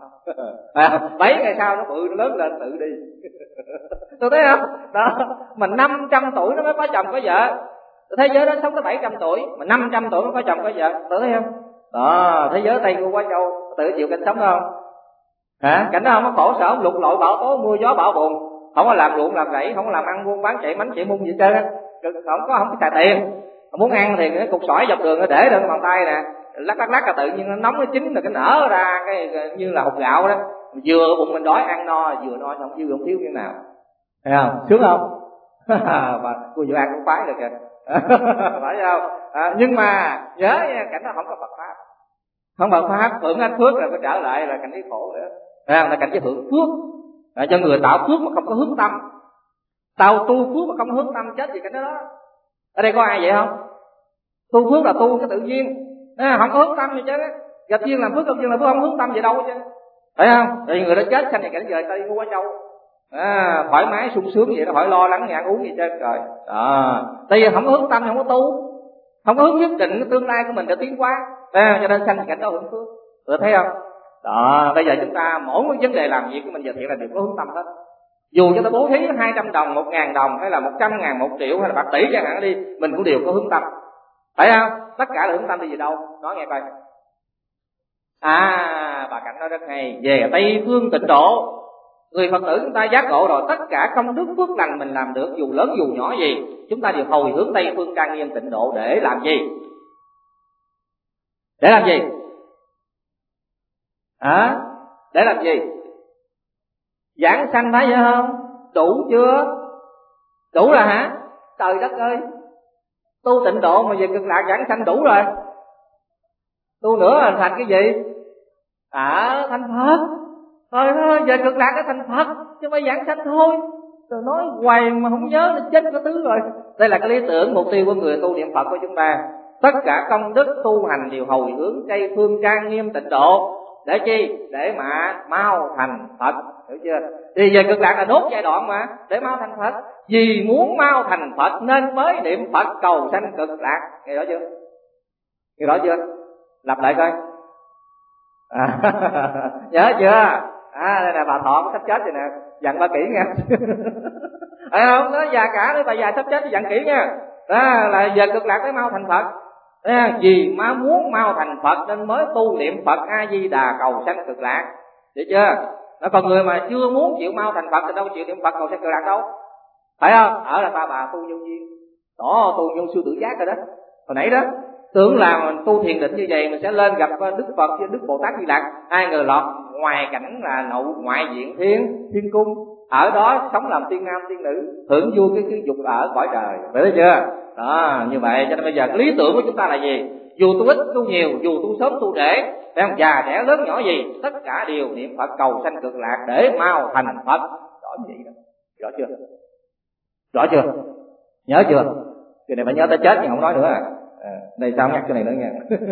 7 ngày sau nó bự nó lớn lên tự đi. Tôi thấy không đó, mà 500 tuổi nó mới có chồng có vợ. Thế giới đó sống tới 700 tuổi mà 500 tuổi mới có chồng có vợ, tôi thấy không đó. Thế giới Tây của Quá Châu tự chịu cảnh sống không cảnh đó không có khổ sở, không lụt lội bão tố mưa gió bão bùng, không có làm ruộng làm rẫy, không có làm ăn buôn bán chạy mánh chạy mung gì hết trơn, không có xài tiền. Muốn ăn thì cái cục sỏi dọc đường nó để lên bàn tay nè, lắc là tự nhiên nó nóng nó chín rồi cái nở ra cái như là hột gạo đó, vừa bụng mình đói ăn no, vừa no không chưa không thiếu cái nào, thấy không? Sướng không? Mà cô vừa ăn cũng khoái được kìa. Phải không? Nhưng mà nhớ nha, cảnh đó không có Phật pháp, không Phật pháp hưởng anh phước rồi có trở lại là cảnh giới khổ nữa, là cảnh giới hưởng phước. Cho người tạo phước mà không có hướng tâm, tạo tu phước mà không hướng tâm chết gì cảnh đó. Ở đây có ai vậy không? Tu phước là tu cái tự nhiên, không có hướng tâm gì chứ. Gặp duyên làm phước, gặp duyên làm phước, không hướng tâm gì đâu chứ, phải không? Thì người đó chết sanh này cảnh giới Tây của Quá Châu, thoải mái sung sướng vậy, nó khỏi lo lắng ăn uống gì chứ rồi. Tại vì không có hướng tâm, không có tu, không có hướng nhất định cái tương lai của mình để tiến qua, cho nên sanh cảnh đó hưởng phước. Được thấy không? Đó, bây giờ chúng ta mỗi một vấn đề làm việc của mình giờ thiện là đều có hướng tâm hết. Dù cho ta bố thí 200 đồng, 1.000 đồng hay là 100.000, 1 triệu hay là bạc tỷ chẳng hạn đi, mình cũng đều có hướng tâm, phải không? Tất cả là hướng tâm đi về đâu? Nói nghe coi. Bà Cảnh nói rất hay, về Tây phương Tịnh Độ, người Phật tử chúng ta giác ngộ rồi, tất cả công đức phước lành mình làm được, dù lớn dù nhỏ gì, chúng ta đều hồi hướng Tây phương Trang Nghiêm Tịnh Độ để làm gì? Để làm gì? Để làm gì? Giảng sanh phải vậy không? Đủ chưa? Đủ rồi hả? Trời đất ơi, tu Tịnh Độ mà về Cực Lạc giảng sanh đủ rồi. Tu nữa là thành cái gì? Thành Phật. Thôi về Cực Lạc cái thành Phật, chứ phải giảng sanh thôi. Rồi nói hoài mà không nhớ là chết có thứ rồi. Đây là cái lý tưởng mục tiêu của người tu niệm Phật của chúng ta. Tất cả công đức tu hành đều hồi hướng Tây phương Trang Nghiêm Tịnh Độ. Để chi? Để mà mau thành Phật, hiểu chưa? Thì về Cực Lạc là đốt giai đoạn mà, để mau thành Phật. Vì muốn mau thành Phật nên mới niệm Phật cầu sanh Cực Lạc. Nghe rõ chưa? Nghe rõ chưa? Lặp lại coi. Nhớ chưa? Đây là bà Thọ sắp chết rồi nè, dặn bà kỹ nha. Phải không? Nó già cả nữa, bà già sắp chết thì dặn kỹ nha. Đó là về Cực Lạc mới mau thành Phật. Vì mà muốn mau thành Phật nên mới tu niệm Phật A Di Đà cầu sanh Cực Lạc, hiểu chưa? Nó còn người mà chưa muốn chịu mau thành Phật thì đâu chịu niệm Phật cầu sanh Cực Lạc đâu, phải không? Ở là ta bà tu nhân duyên đó, tu nhân sư tử giác rồi đó. Hồi nãy đó tưởng là mình tu thiền định như vậy mình sẽ lên gặp Đức Phật với Đức Bồ Tát Di Lặc, ai ngờ lọt ngoài cảnh là ngoại diện thiên cung, ở đó sống làm tiên nam tiên nữ, hưởng vui cái dục ở cõi trời, phải chưa? Đó, như vậy cho nên bây giờ cái lý tưởng của chúng ta là gì? Dù tu ít tu nhiều, dù tu sớm tu trễ, già trẻ lớn nhỏ gì, tất cả đều niệm Phật cầu sanh Cực Lạc để mau thành Phật. Rõ như vậy đó. Rõ chưa? Rõ chưa? Nhớ chưa? Cái này phải nhớ tới chết nhưng không nói nữa à. Đây sao nhắc cái này nữa nha.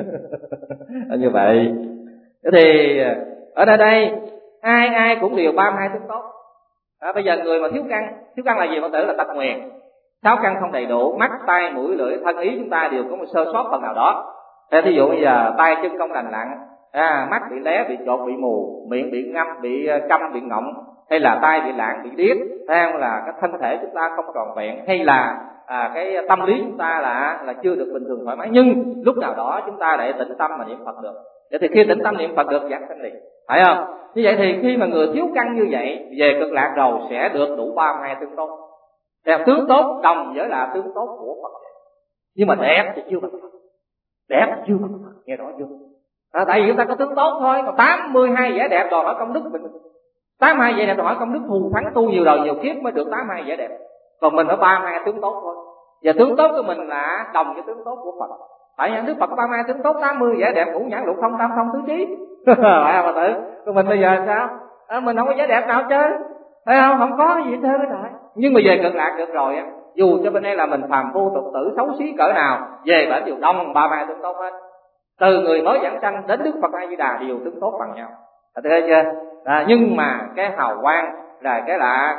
Như vậy. Thế thì ở đây ai cũng đều 32 tướng tốt. Bây giờ người mà thiếu căn là gì Phật tử? Là tật nguyền. 6 căn không đầy đủ, mắt, tai, mũi, lưỡi, thân, ý chúng ta đều có một sơ sót phần nào đó. Thế thí dụ bây giờ tay chân không lành lặn, mắt bị lé, bị chột, bị mù, miệng bị ngâm, bị câm, bị ngọng, hay là tai bị lạng, bị điếc, hay là cái thân thể chúng ta không tròn vẹn, hay là cái tâm lý chúng ta là chưa được bình thường thoải mái, nhưng lúc nào đó chúng ta để tĩnh tâm mà niệm Phật được. Vậy thì khi tĩnh tâm niệm Phật được giảng sanh liền, phải không? Như vậy thì khi mà người thiếu căn như vậy về cực lạc rồi sẽ được đủ 32 tướng tốt. Đẹp tướng tốt đồng với là tướng tốt của Phật, nhưng mà đẹp thì chưa bằng Phật. Đẹp thì chưa bằng Phật, nghe rõ chưa? Tại vì chúng ta có tướng tốt thôi, còn 82 vẻ đẹp đòi hỏi công đức mình. 82 vẻ đẹp đòi hỏi công đức thù thắng tu nhiều đời nhiều kiếp mới được 82 vẻ đẹp. Còn mình ở 32 tướng tốt thôi. Và tướng tốt của mình là đồng với tướng tốt của Phật. Tại vì Đức Phật có 32 tướng tốt, 80 vẻ đẹp, ngũ nhãn lục thông tam thông tứ trí. Phải không Phật tử? Còn mình bây giờ sao? Mình không có vẻ đẹp nào hết trơn. Thấy không? Không có gì hết trơn hết rồi. Nhưng mà về cực lạc được rồi á, dù cho bên đây là mình phàm phu tục tử xấu xí cỡ nào, về bển đều đông 32 tướng tốt hết. Từ người mới giảng sanh đến Đức Phật A Di Đà đều tướng tốt bằng nhau. Thấy chưa? Nhưng mà cái hào quang là cái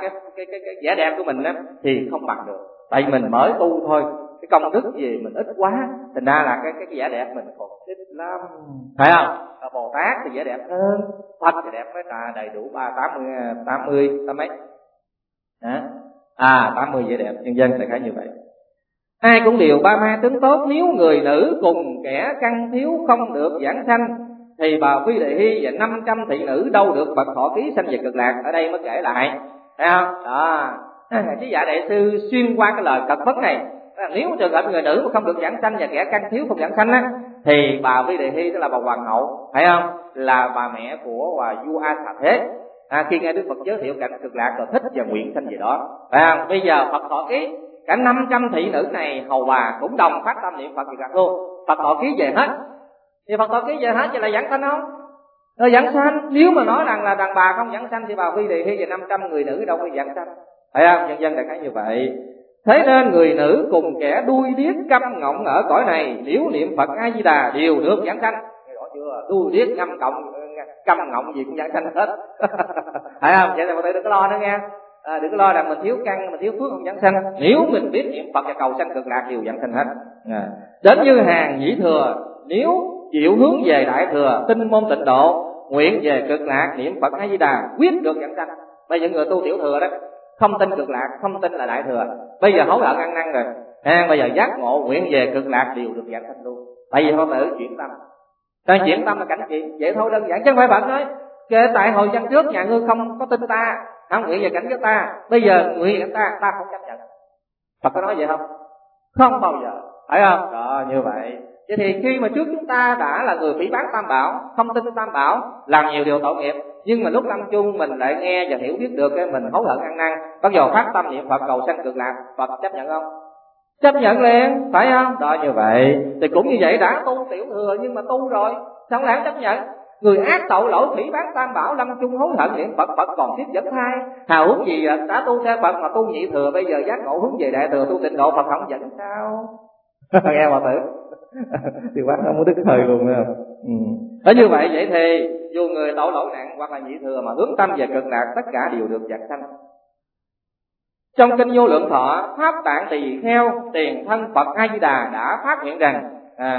vẻ đẹp của mình á thì không bằng được. Tại vì mình mới tu thôi, cái công đức gì mình ít quá, thành ra là cái vẻ đẹp mình còn ít lắm, phải không? Bồ Tát thì vẻ đẹp hơn, Phật thì đẹp mới là đầy đủ 80 mấy. Đó. 80 vẻ đẹp, nhân dân đại khái như vậy. Ai cũng đều 32 tướng tốt. Nếu người nữ cùng kẻ căn thiếu không được giảng sanh thì bà Phi Đề Hy và 500 thị nữ đâu được bậc thọ ký sanh về cực lạc. Ở đây mới kể lại, thấy không? Đó. Chí Dạ Đại Sư xuyên qua cái lời cật vấn này, nếu trường hợp người nữ mà không được giảng sanh và kẻ căn thiếu không giảng sanh á, thì bà Phi Đề Hy tức là bà hoàng hậu, phải không? Là bà mẹ của bà vua A Xà Thế. Khi nghe Đức Phật giới thiệu cảnh cực lạc rồi thích và nguyện sanh về đó, phải không? Bây giờ Phật thọ ký, cả 500 thị nữ này hầu bà cũng đồng phát tâm niệm Phật cực lạc luôn. Phật thọ ký về hết. Thì Phật thọ ký về hết thì là giảng sanh không? Rồi giảng sanh. Nếu mà nói rằng là đàn bà không giảng sanh thì bà Phi Đề Hy về 500 người nữ đâu có giảng sanh, phải không? Nhân dân đại khái như vậy. Thế nên người nữ cùng kẻ đuôi điếc câm ngọng ở cõi này nếu niệm Phật A Di Đà đều được giảng sanh. Rõ chưa? Đuôi điếc câm ngọng gì cũng giảng sanh hết. Phải không? Vậy là mọi người đừng có lo nữa nghe. Đừng có lo rằng mình thiếu căn, mình thiếu phước không giảng sanh. Nếu mình biết niệm Phật và cầu sanh cực lạc đều giảng sanh hết. Đến như hàng Nhĩ Thừa, nếu chịu hướng về Đại Thừa, tin môn Tịnh Độ, nguyện về cực lạc niệm Phật A Di Đà quyết được giảng sanh. Bây giờ người tu tiểu thừa đó, không tin cực lạc, không tin là Đại Thừa, bây giờ hối hận ăn năn rồi, bây giờ giác ngộ nguyện về cực lạc đều được giảng sanh luôn. Tại vì họ tự chuyển tâm. Ta chuyển tâm là cảnh chuyện vậy thôi, đơn giản. Chứ không phải Phật nói kể tại hồi văn trước nhà ngươi không có tin ta, không nguyện về cảnh với ta, bây giờ nguyện về ta không chấp nhận. Phật có nói vậy không? Không bao giờ, phải không? Đó, như vậy. Vậy thì khi mà trước chúng ta đã là người phỉ báng Tam Bảo, không tin Tam Bảo, làm nhiều điều tội nghiệp, nhưng mà lúc lâm chung mình lại nghe và hiểu biết được cái mình hối hận ăn năn, bắt đầu phát tâm niệm Phật cầu sanh cực lạc, Phật chấp nhận không? Chấp nhận liền, phải không? Đó, như vậy. Thì cũng như vậy, đã tu tiểu thừa nhưng mà tu rồi, sao không chấp nhận? Người ác tội lỗi phỉ báng Tam Bảo, lâm chung hối hận niệm Phật, Phật còn tiếp dẫn thai, hào hứng gì đã tu theo Phật mà tu nhị thừa, bây giờ giác ngộ hướng về Đại Thừa tu Tịnh Độ, Phật không dẫn sao? Nghe mà thử. Thì quán không có đứt thời luôn, phải không? Ở như vậy thì dù người tội lỗi nặng hoặc là nhị thừa mà hướng tâm về cực lạc, tất cả đều được giảng sanh. Trong kinh Vô Lượng Thọ, Pháp Tạng Tỳ Kheo tiền thân Phật A Di Đà đã phát nguyện rằng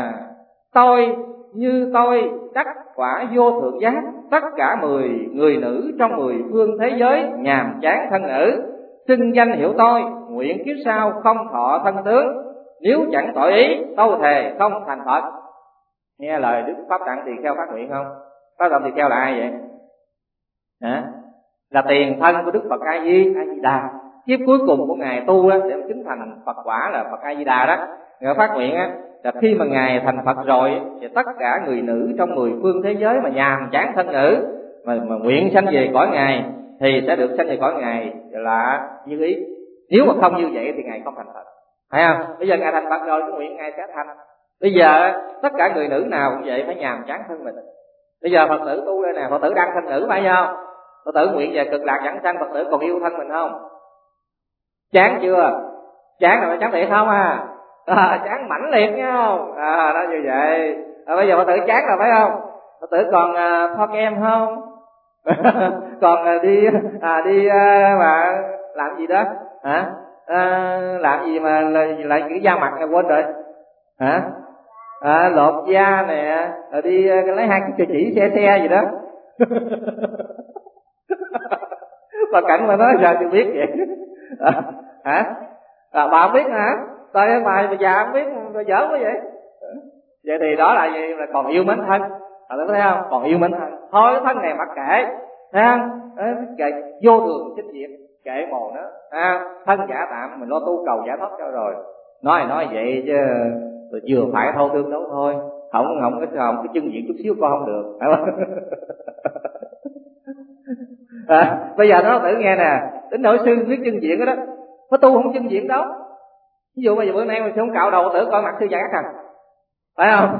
tôi đắc quả vô thượng giác, tất cả 10 người nữ trong 10 phương thế giới nhàm chán thân nữ, xưng danh hiệu tôi, nguyện kiếp sau không thọ thân tướng, nếu chẳng tội ý tôi thề không thành Phật. Nghe lời Đức Pháp Tạng Tỳ Kheo phát nguyện không? Pháp Tạng Tỳ Kheo là ai vậy? Là tiền thân của Đức Phật A Di Đà. Kiếp cuối cùng của ngài tu để chứng thành Phật quả là Phật A Di Đà đó. Ngài phát nguyện là khi mà ngài thành Phật rồi thì tất cả người nữ trong 10 phương thế giới mà nhàm chán thân nữ mà nguyện sanh về cõi ngài thì sẽ được sanh về cõi ngài là như ý. Nếu mà không như vậy thì ngài không thành Phật. Phải không? Bây giờ ngài thành Phật rồi, cái nguyện ngài sẽ thành. Bây giờ tất cả người nữ nào cũng vậy, phải nhàm chán thân mình. Bây giờ Phật tử tu đây nè, Phật tử đang thân nữ phải không? Phật tử nguyện về cực lạc vãng sanh, Phật tử còn yêu thân mình không? Chán chưa? Chán là phải chán thiệt không chán mãnh liệt nghe không? Đó như vậy. Bây giờ Phật tử chán là phải không? Phật tử còn thoa kem không? Còn đi mà làm gì đó hả? Làm gì mà lại chữ da mặt này quên rồi hả? Lột da nè, rồi đi lấy 2 cái chỉ xe gì đó. Bà Cảnh mà nói sao chưa biết vậy? Hả? Bà không biết hả? Tại bà già không biết, bà dở quá vậy. Vậy thì đó là gì? Là còn yêu mến thân. Bạn thấy không? Còn yêu mến thân. Thôi cái thân này mặc kệ, thấy không? Kệ vô thường chính diệt, kệ mồ nó. Thân giả tạm, mình lo tu cầu giải thoát cho rồi. Nói vậy chứ vừa phải thâu tương đấu thôi. Không cái chân diện chút xíu con không được, phải không? Bây giờ nó tự nghe nè, đến nội sư biết chân diện đó, có tu không chân diện đâu. Ví dụ bây giờ bữa nay mình không cạo đầu tự coi mặt sư già cắt phải không?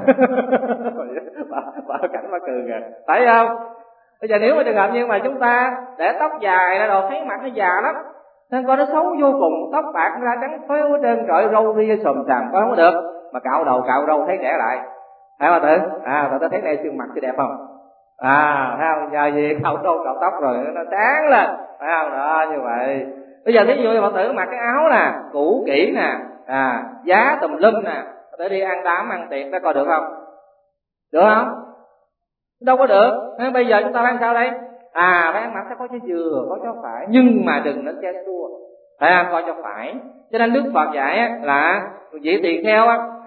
Bà Cảnh bà cười kìa, phải không? Bây giờ nếu mà trường hợp như mà chúng ta để tóc dài ra đồ thấy mặt nó già lắm, nên coi nó xấu vô cùng, tóc bạc ra trắng phếu hết trơn trọi, râu ria xồm xàm coi không có được. Mà cạo đầu cạo râu thấy trẻ lại, phải không tự? Tự thấy này xương mặt thì đẹp không? Thấy không? Nhờ gì cạo râu cạo tóc rồi nó sáng lên, phải không? Đó như vậy. Bây giờ thí dụ như Phật tử mặc cái áo nè, cũ kỹ nè, giá tùm lum nè, Phật tử đi ăn đám ăn tiệc đó coi được không? Được không? Đâu có được. Nên bây giờ chúng ta phải làm sao đây? Phải ăn mặc sẽ có cho vừa, có cho phải, nhưng mà đừng nên che xua, phải không? Coi cho phải. Cho nên Đức Phật dạy là vị tỳ kheo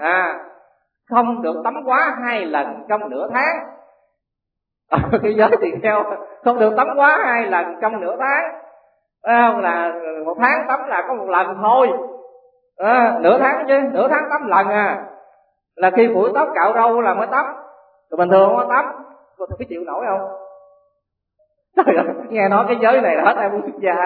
không được tắm quá 2 lần trong nửa tháng. Cái giới tỳ kheo không được tắm quá 2 lần trong nửa tháng, phải không? Là 1 tháng tắm là có 1 lần thôi. Nửa tháng chứ, nửa tháng tắm lần là khi phủi tóc cạo râu là mới tắm, rồi bình thường không có tắm. Có thể chịu nổi không? Trời ơi, nghe nói cái giới này là hết ai muốn xuất gia.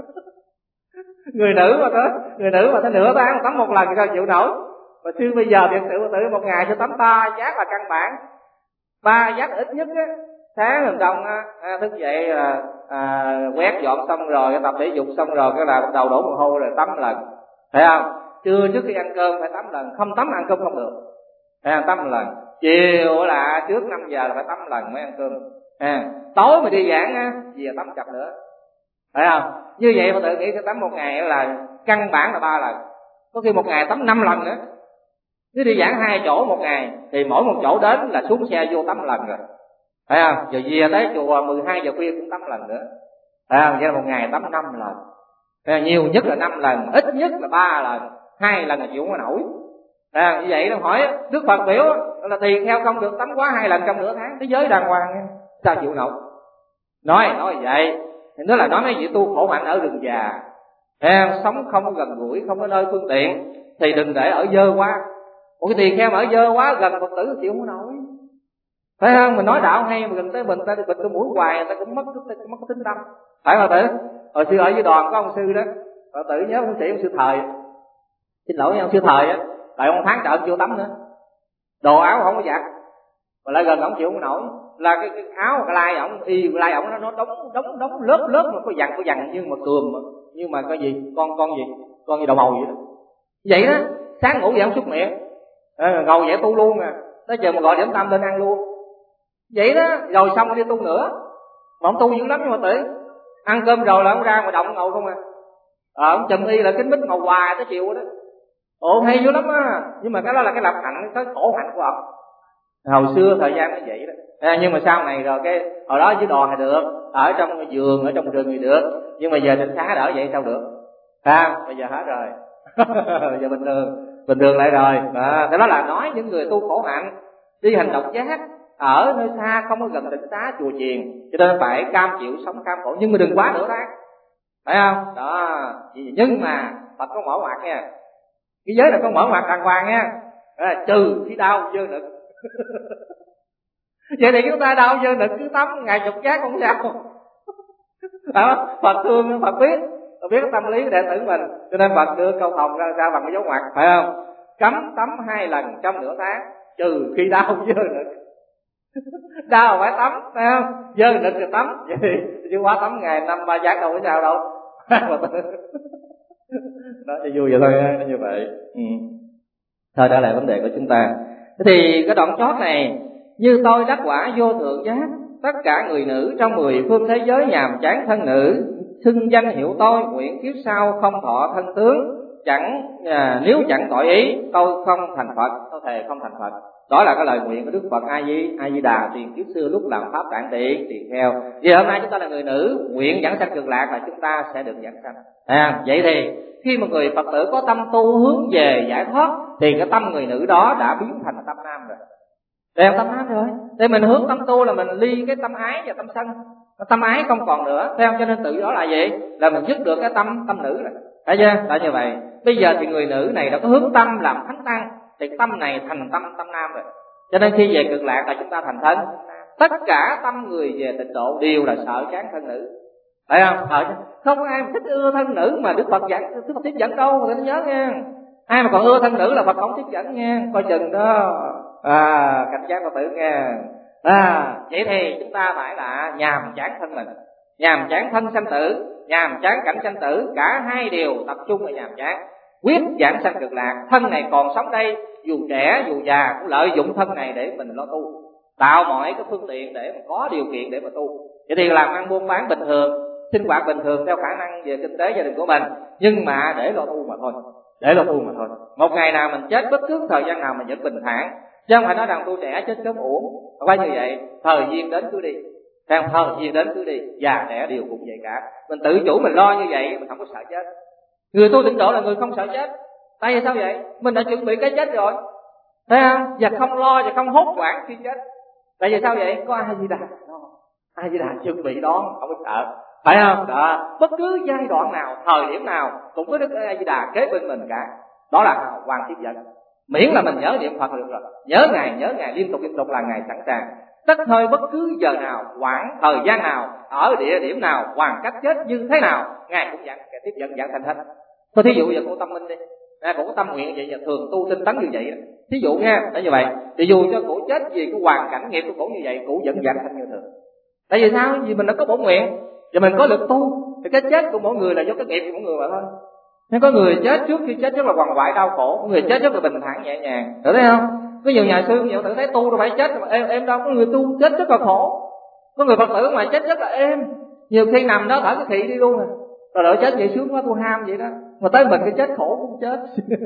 Người nữ mà tới nửa tháng tắm 1 lần thì sao chịu nổi? Mà sư bây giờ thiệt sự tự 1 ngày cho tắm 3 giác là căn bản. 3 giác ít nhất á. Sáng lần đông thức dậy quét dọn xong rồi, tập thể dục xong rồi cái là bắt đầu đổ mồ hôi rồi tắm lần, phải không? Trưa trước khi ăn cơm phải tắm lần, không tắm ăn cơm không được, phải không? Tắm lần. Chiều là trước 5 giờ là phải tắm lần mới ăn cơm. Tối mà đi giảng về tắm chập nữa, phải không? Như vậy mà tự nghĩ sẽ tắm 1 ngày là căn bản là 3 lần, có khi 1 ngày tắm 5 lần nữa. Nếu đi giảng 2 chỗ 1 ngày thì mỗi một chỗ đến là xuống xe vô tắm lần rồi, phải không? Giờ về tới chùa 12 giờ khuya cũng tắm lần nữa, phải không? Vậy là 1 ngày tắm 5 lần. Nhiều nhất là 5 lần, ít nhất là 3 lần, 2 lần là chịu không nổi. Như vậy nó hỏi Đức Phật biểu là tỳ kheo không được tắm quá 2 lần trong nửa tháng, thế giới đàng hoàng sao chịu nổi? Nói vậy thì nó là nói mấy vị tu khổ hạnh ở rừng già, sống không có gần gũi, không có nơi phương tiện thì đừng để ở dơ quá. Một cái tỳ kheo mà ở dơ quá gần Phật tử chịu không nổi, phải không? Mình nói đạo hay mà gần tới mình ta bịt cái mũi hoài, người ta cũng mất cái tính tâm, phải không Phật tử? Hồi xưa ở dưới đoàn có ông sư đó, Phật tử nhớ ông sĩ ông sư Thời, xin lỗi ông sư Thời tại ông tháng trời chưa tắm nữa, đồ áo không có giặt, mà lại gần ông chịu không nổi, là cái áo cái lai ổng lai ổng nó đóng lớp mà có dằn nhưng mà cườm, nhưng mà cái gì con gì đầu màu vậy đó. Vậy đó, sáng ngủ dậy ông súc miệng, ngồi dậy tu luôn tới giờ mà gọi điểm tâm lên ăn luôn. Vậy đó, rồi xong đi tu nữa. Mà ông tu dữ lắm nhưng mà tử ăn cơm rồi là ông ra ngoài động ngồi không ông chùm y là kính mít ngồi hoài tới chiều đó. Hay dữ lắm nhưng mà cái đó là cái lập hạnh, cái khổ hạnh của ông. Hồi xưa thời gian nó vậy đó. Nhưng mà sau này rồi cái hồi đó dưới đò thì được, ở trong vườn ở trong rừng thì được, nhưng mà giờ định xá đỡ vậy sao được? Bây giờ hết rồi. Giờ bình thường lại rồi. Đó là nói những người tu khổ hạnh đi hành độc giác ở nơi xa không có gần tịnh xá chùa chiền, cho nên phải cam chịu sống cam khổ, nhưng mà đừng quá nửa tháng, phải không? Đó. Nhưng mà Phật có mở ngoặt nha, cái giới này có mở ngoặt đàng hoàng nha, trừ khi đau dơ nực. Vậy thì chúng ta đau dơ nực cứ tắm ngày chục giác không sao. Phật thương, Phật biết tâm lý của đệ tử mình, cho nên Phật đưa câu hồng ra bằng cái dấu ngoặt, phải không? Cấm tắm 2 lần trong nửa tháng, trừ khi đau dơ nực. Đau phải tắm, phải không? Dơ nực thì tắm. chứ quá tắm ngày năm ba giác đâu có sao đâu. Đó cho vui vậy thôi, nó như vậy. Thôi trở lại vấn đề của chúng ta. Thế thì cái đoạn chót này: như tôi đắc quả vô thượng giác, tất cả người nữ trong 10 phương thế giới nhàm chán thân nữ, xưng danh hiệu tôi, nguyện kiếp sau không thọ thân tướng, nếu chẳng tội ý tôi không thành Phật, tôi thề không thành Phật. Đó là cái lời nguyện của Đức Phật A Di Đà tiền kiếp xưa lúc làm pháp tạng tiện tỳ kheo. Vì hôm nay chúng ta là người nữ, nguyện giảng sanh cực lạc là chúng ta sẽ được giảng sanh. Vậy thì khi một người Phật tử có tâm tu hướng về giải thoát thì cái tâm người nữ đó đã biến thành tâm nam rồi. Đem tâm ái rồi. Để mình hướng tâm tu là mình ly cái tâm ái và tâm sân. Tâm ái không còn nữa. Theo cho nên tự đó là gì? Là mình dứt được cái tâm nữ rồi. Thấy chưa? Là như vậy. Bây giờ thì người nữ này đã có hướng tâm làm thánh tăng, thì tâm này thành tâm nam rồi. Cho nên khi về cực lạc là chúng ta thành thân. Tất cả tâm người về tịnh độ đều là sợ chán thân nữ. Phải không? Không có ai thích ưa thân nữ mà Đức Phật tiếp dẫn đâu, người ta nhớ nha. Ai mà còn ưa thân nữ là Phật không tiếp dẫn nha, coi chừng đó. Cảnh giác Phật tử nha. Vậy thì chúng ta phải là nhàm chán thân mình, nhàm chán thân sanh tử, nhàm chán cảnh sanh tử, cả hai đều tập trung ở nhàm chán. Quyết giảng sanh cực lạc. Thân này còn sống đây, dù trẻ dù già cũng lợi dụng thân này để mình lo tu, tạo mọi cái phương tiện để mà có điều kiện để mà tu. Vậy thì làm ăn buôn bán bình thường, sinh hoạt bình thường theo khả năng về kinh tế gia đình của mình, nhưng mà để lo tu mà thôi, để lo tu mà thôi. Một ngày nào mình chết, bất cứ thời gian nào mình vẫn bình thản, chứ không phải nói rằng tôi trẻ chết sớm uổng. Không phải như vậy. Thời gian đến cứ đi, theo thời gian đến cứ đi, già trẻ đều cũng vậy cả. Mình tự chủ mình lo như vậy, mình không có sợ chết. Người tu tịnh độ là người không sợ chết. Tại vì sao vậy? Mình đã chuẩn bị cái chết rồi, thấy không? Và không lo và không hốt hoảng khi chết. Tại vì sao vậy? Có A Di Đà, A Di Đà chuẩn bị đón, không có sợ, phải không? Đó, bất cứ giai đoạn nào, thời điểm nào cũng có Đức A Di Đà kế bên mình cả. Đó là hào quang tiếp dẫn. Miễn là mình nhớ niệm Phật là được rồi. Nhớ ngày liên tục là Ngài sẵn sàng. Tất hơi bất cứ giờ nào, khoảng thời gian nào, ở địa điểm nào, hoàn cách chết như thế nào, Ngài cũng tiếp dẫn giảng thành hết. Thôi thí dụ giờ cô Tâm Minh đi, cô có tâm nguyện vậy, giờ thường tu tinh tấn như vậy. Thí dụ nha, để như vậy, thì dù cho cổ chết vì cái hoàn cảnh nghiệp của cổ như vậy, cổ vẫn giảng thành như thường. Tại vì sao? Vì mình đã có bổn nguyện và mình có lực tu, thì cái chết của mỗi người là do cái nghiệp của mỗi người mà thôi. Nên có người chết trước khi chết rất là quằn quại đau khổ, có người chết rất là bình thản nhẹ nhàng, hiểu thấy không? Có nhiều nhà sư nhiều tự thấy tu rồi phải chết mà em đâu, có người tu chết rất là khổ, có người Phật tử mà chết rất là êm, nhiều khi nằm đó thở cái thị đi luôn rồi đợi chết vậy sướng quá, tôi ham vậy đó. Mà tới mình cái chết khổ cũng chết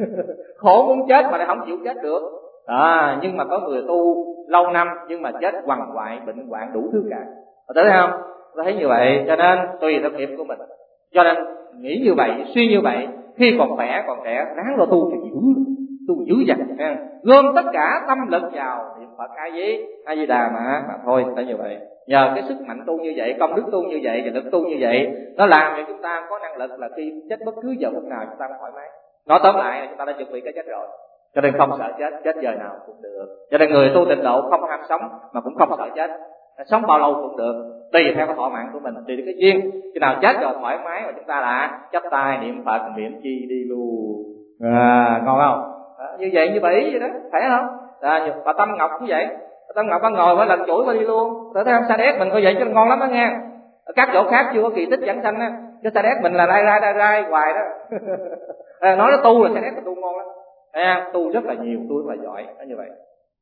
khổ muốn chết mà lại không chịu chết được. Nhưng mà có người tu lâu năm nhưng mà chết quằn quại bệnh hoạn đủ thứ cả, thấy không? Tôi thấy như vậy, cho nên tùy theo nghiệp của mình. Cho nên nghĩ như vậy, suy như vậy, khi còn khỏe còn trẻ ráng lo tu tu dữ dằn, gom tất cả tâm lực vào niệm Phật A Di Đà mà thôi. Phải như vậy. Nhờ cái sức mạnh tu như vậy, công đức tu như vậy và lực tu như vậy, nó làm cho chúng ta có năng lực là khi chết bất cứ giờ phút nào chúng ta cũng thoải mái. Nói tóm lại là chúng ta đã chuẩn bị cái chết rồi, cho nên không sợ chết giờ nào cũng được. Cho nên người tu tịnh độ không ham sống mà cũng không sợ chết, sống bao lâu cũng được, tùy theo cái thọ mạng của mình, tùy theo cái duyên. Khi nào chết rồi thoải mái mà chúng ta đã chắp tay niệm Phật niệm chi đi luôn, ngon không? Như vậy như bảy vậy đó, phải không? Bà Tâm Ngọc cũng vậy, bà Tâm Ngọc bà ngồi bà lần chuỗi bà đi luôn. Thấy không? Sa đéc mình coi vậy chứ ngon lắm đó nha. Ở các chỗ khác chưa có kỳ tích giảng sanh á, cái sa đéc mình là rai hoài đó. Nói nó tu là sa đéc tu ngon lắm, tu rất là nhiều, tu rất là giỏi, như vậy.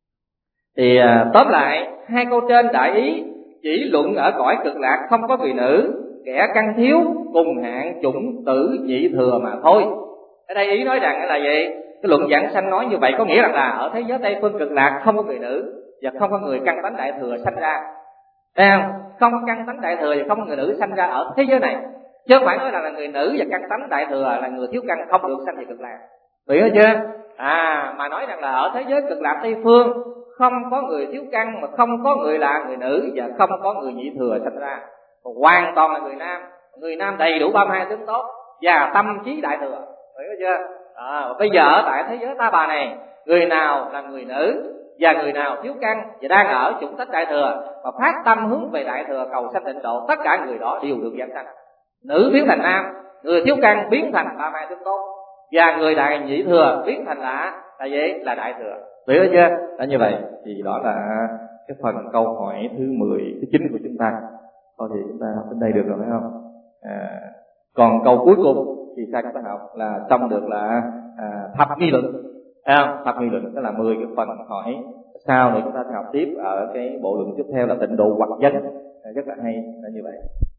Thì tóm lại hai câu trên đại ý chỉ luận ở cõi cực lạc không có người nữ, kẻ căn thiếu cùng hạn chủng tử nhị thừa mà thôi. Ở đây ý nói rằng là gì? Cái luận giảng sanh nói như vậy có nghĩa rằng là ở thế giới Tây phương cực lạc không có người nữ và không có người căn tánh đại thừa sanh ra. Thấy không? Không căn tánh đại thừa và không có người nữ sanh ra ở thế giới này. Chứ không phải nói là người nữ và căn tánh đại thừa là người thiếu căn không được sanh về cực lạc. Hiểu chưa? Mà nói rằng là ở thế giới cực lạc Tây phương không có người thiếu căn, mà không có người là người nữ và không có người nhị thừa sanh ra, hoàn toàn là người nam đầy đủ 32 tướng tốt và tâm trí đại thừa. Hiểu chưa? Bây giờ ở tại thế giới Ta Bà này, người nào là người nữ và người nào thiếu căn và đang ở chủng tánh đại thừa mà phát tâm hướng về đại thừa cầu sanh tịnh độ, tất cả người đó đều được giảng sanh. Nữ biến thành nam, người thiếu căn biến thành 32 tướng tốt, và người đại nhị thừa biến thành là gì? Là đại thừa. Hiểu chưa? Đã như vậy thì đó là cái phần câu hỏi thứ 10, thứ 9 của chúng ta. Thôi thì chúng ta học đến đây được rồi phải không? Còn câu cuối cùng thì sao chúng ta học là xong được là thập nghi luận. Thập nghi luận tức là 10 cái phần hỏi. Sau nữa chúng ta sẽ học tiếp ở cái bộ luận tiếp theo là tịnh độ hoặc vấn, rất là hay là như vậy.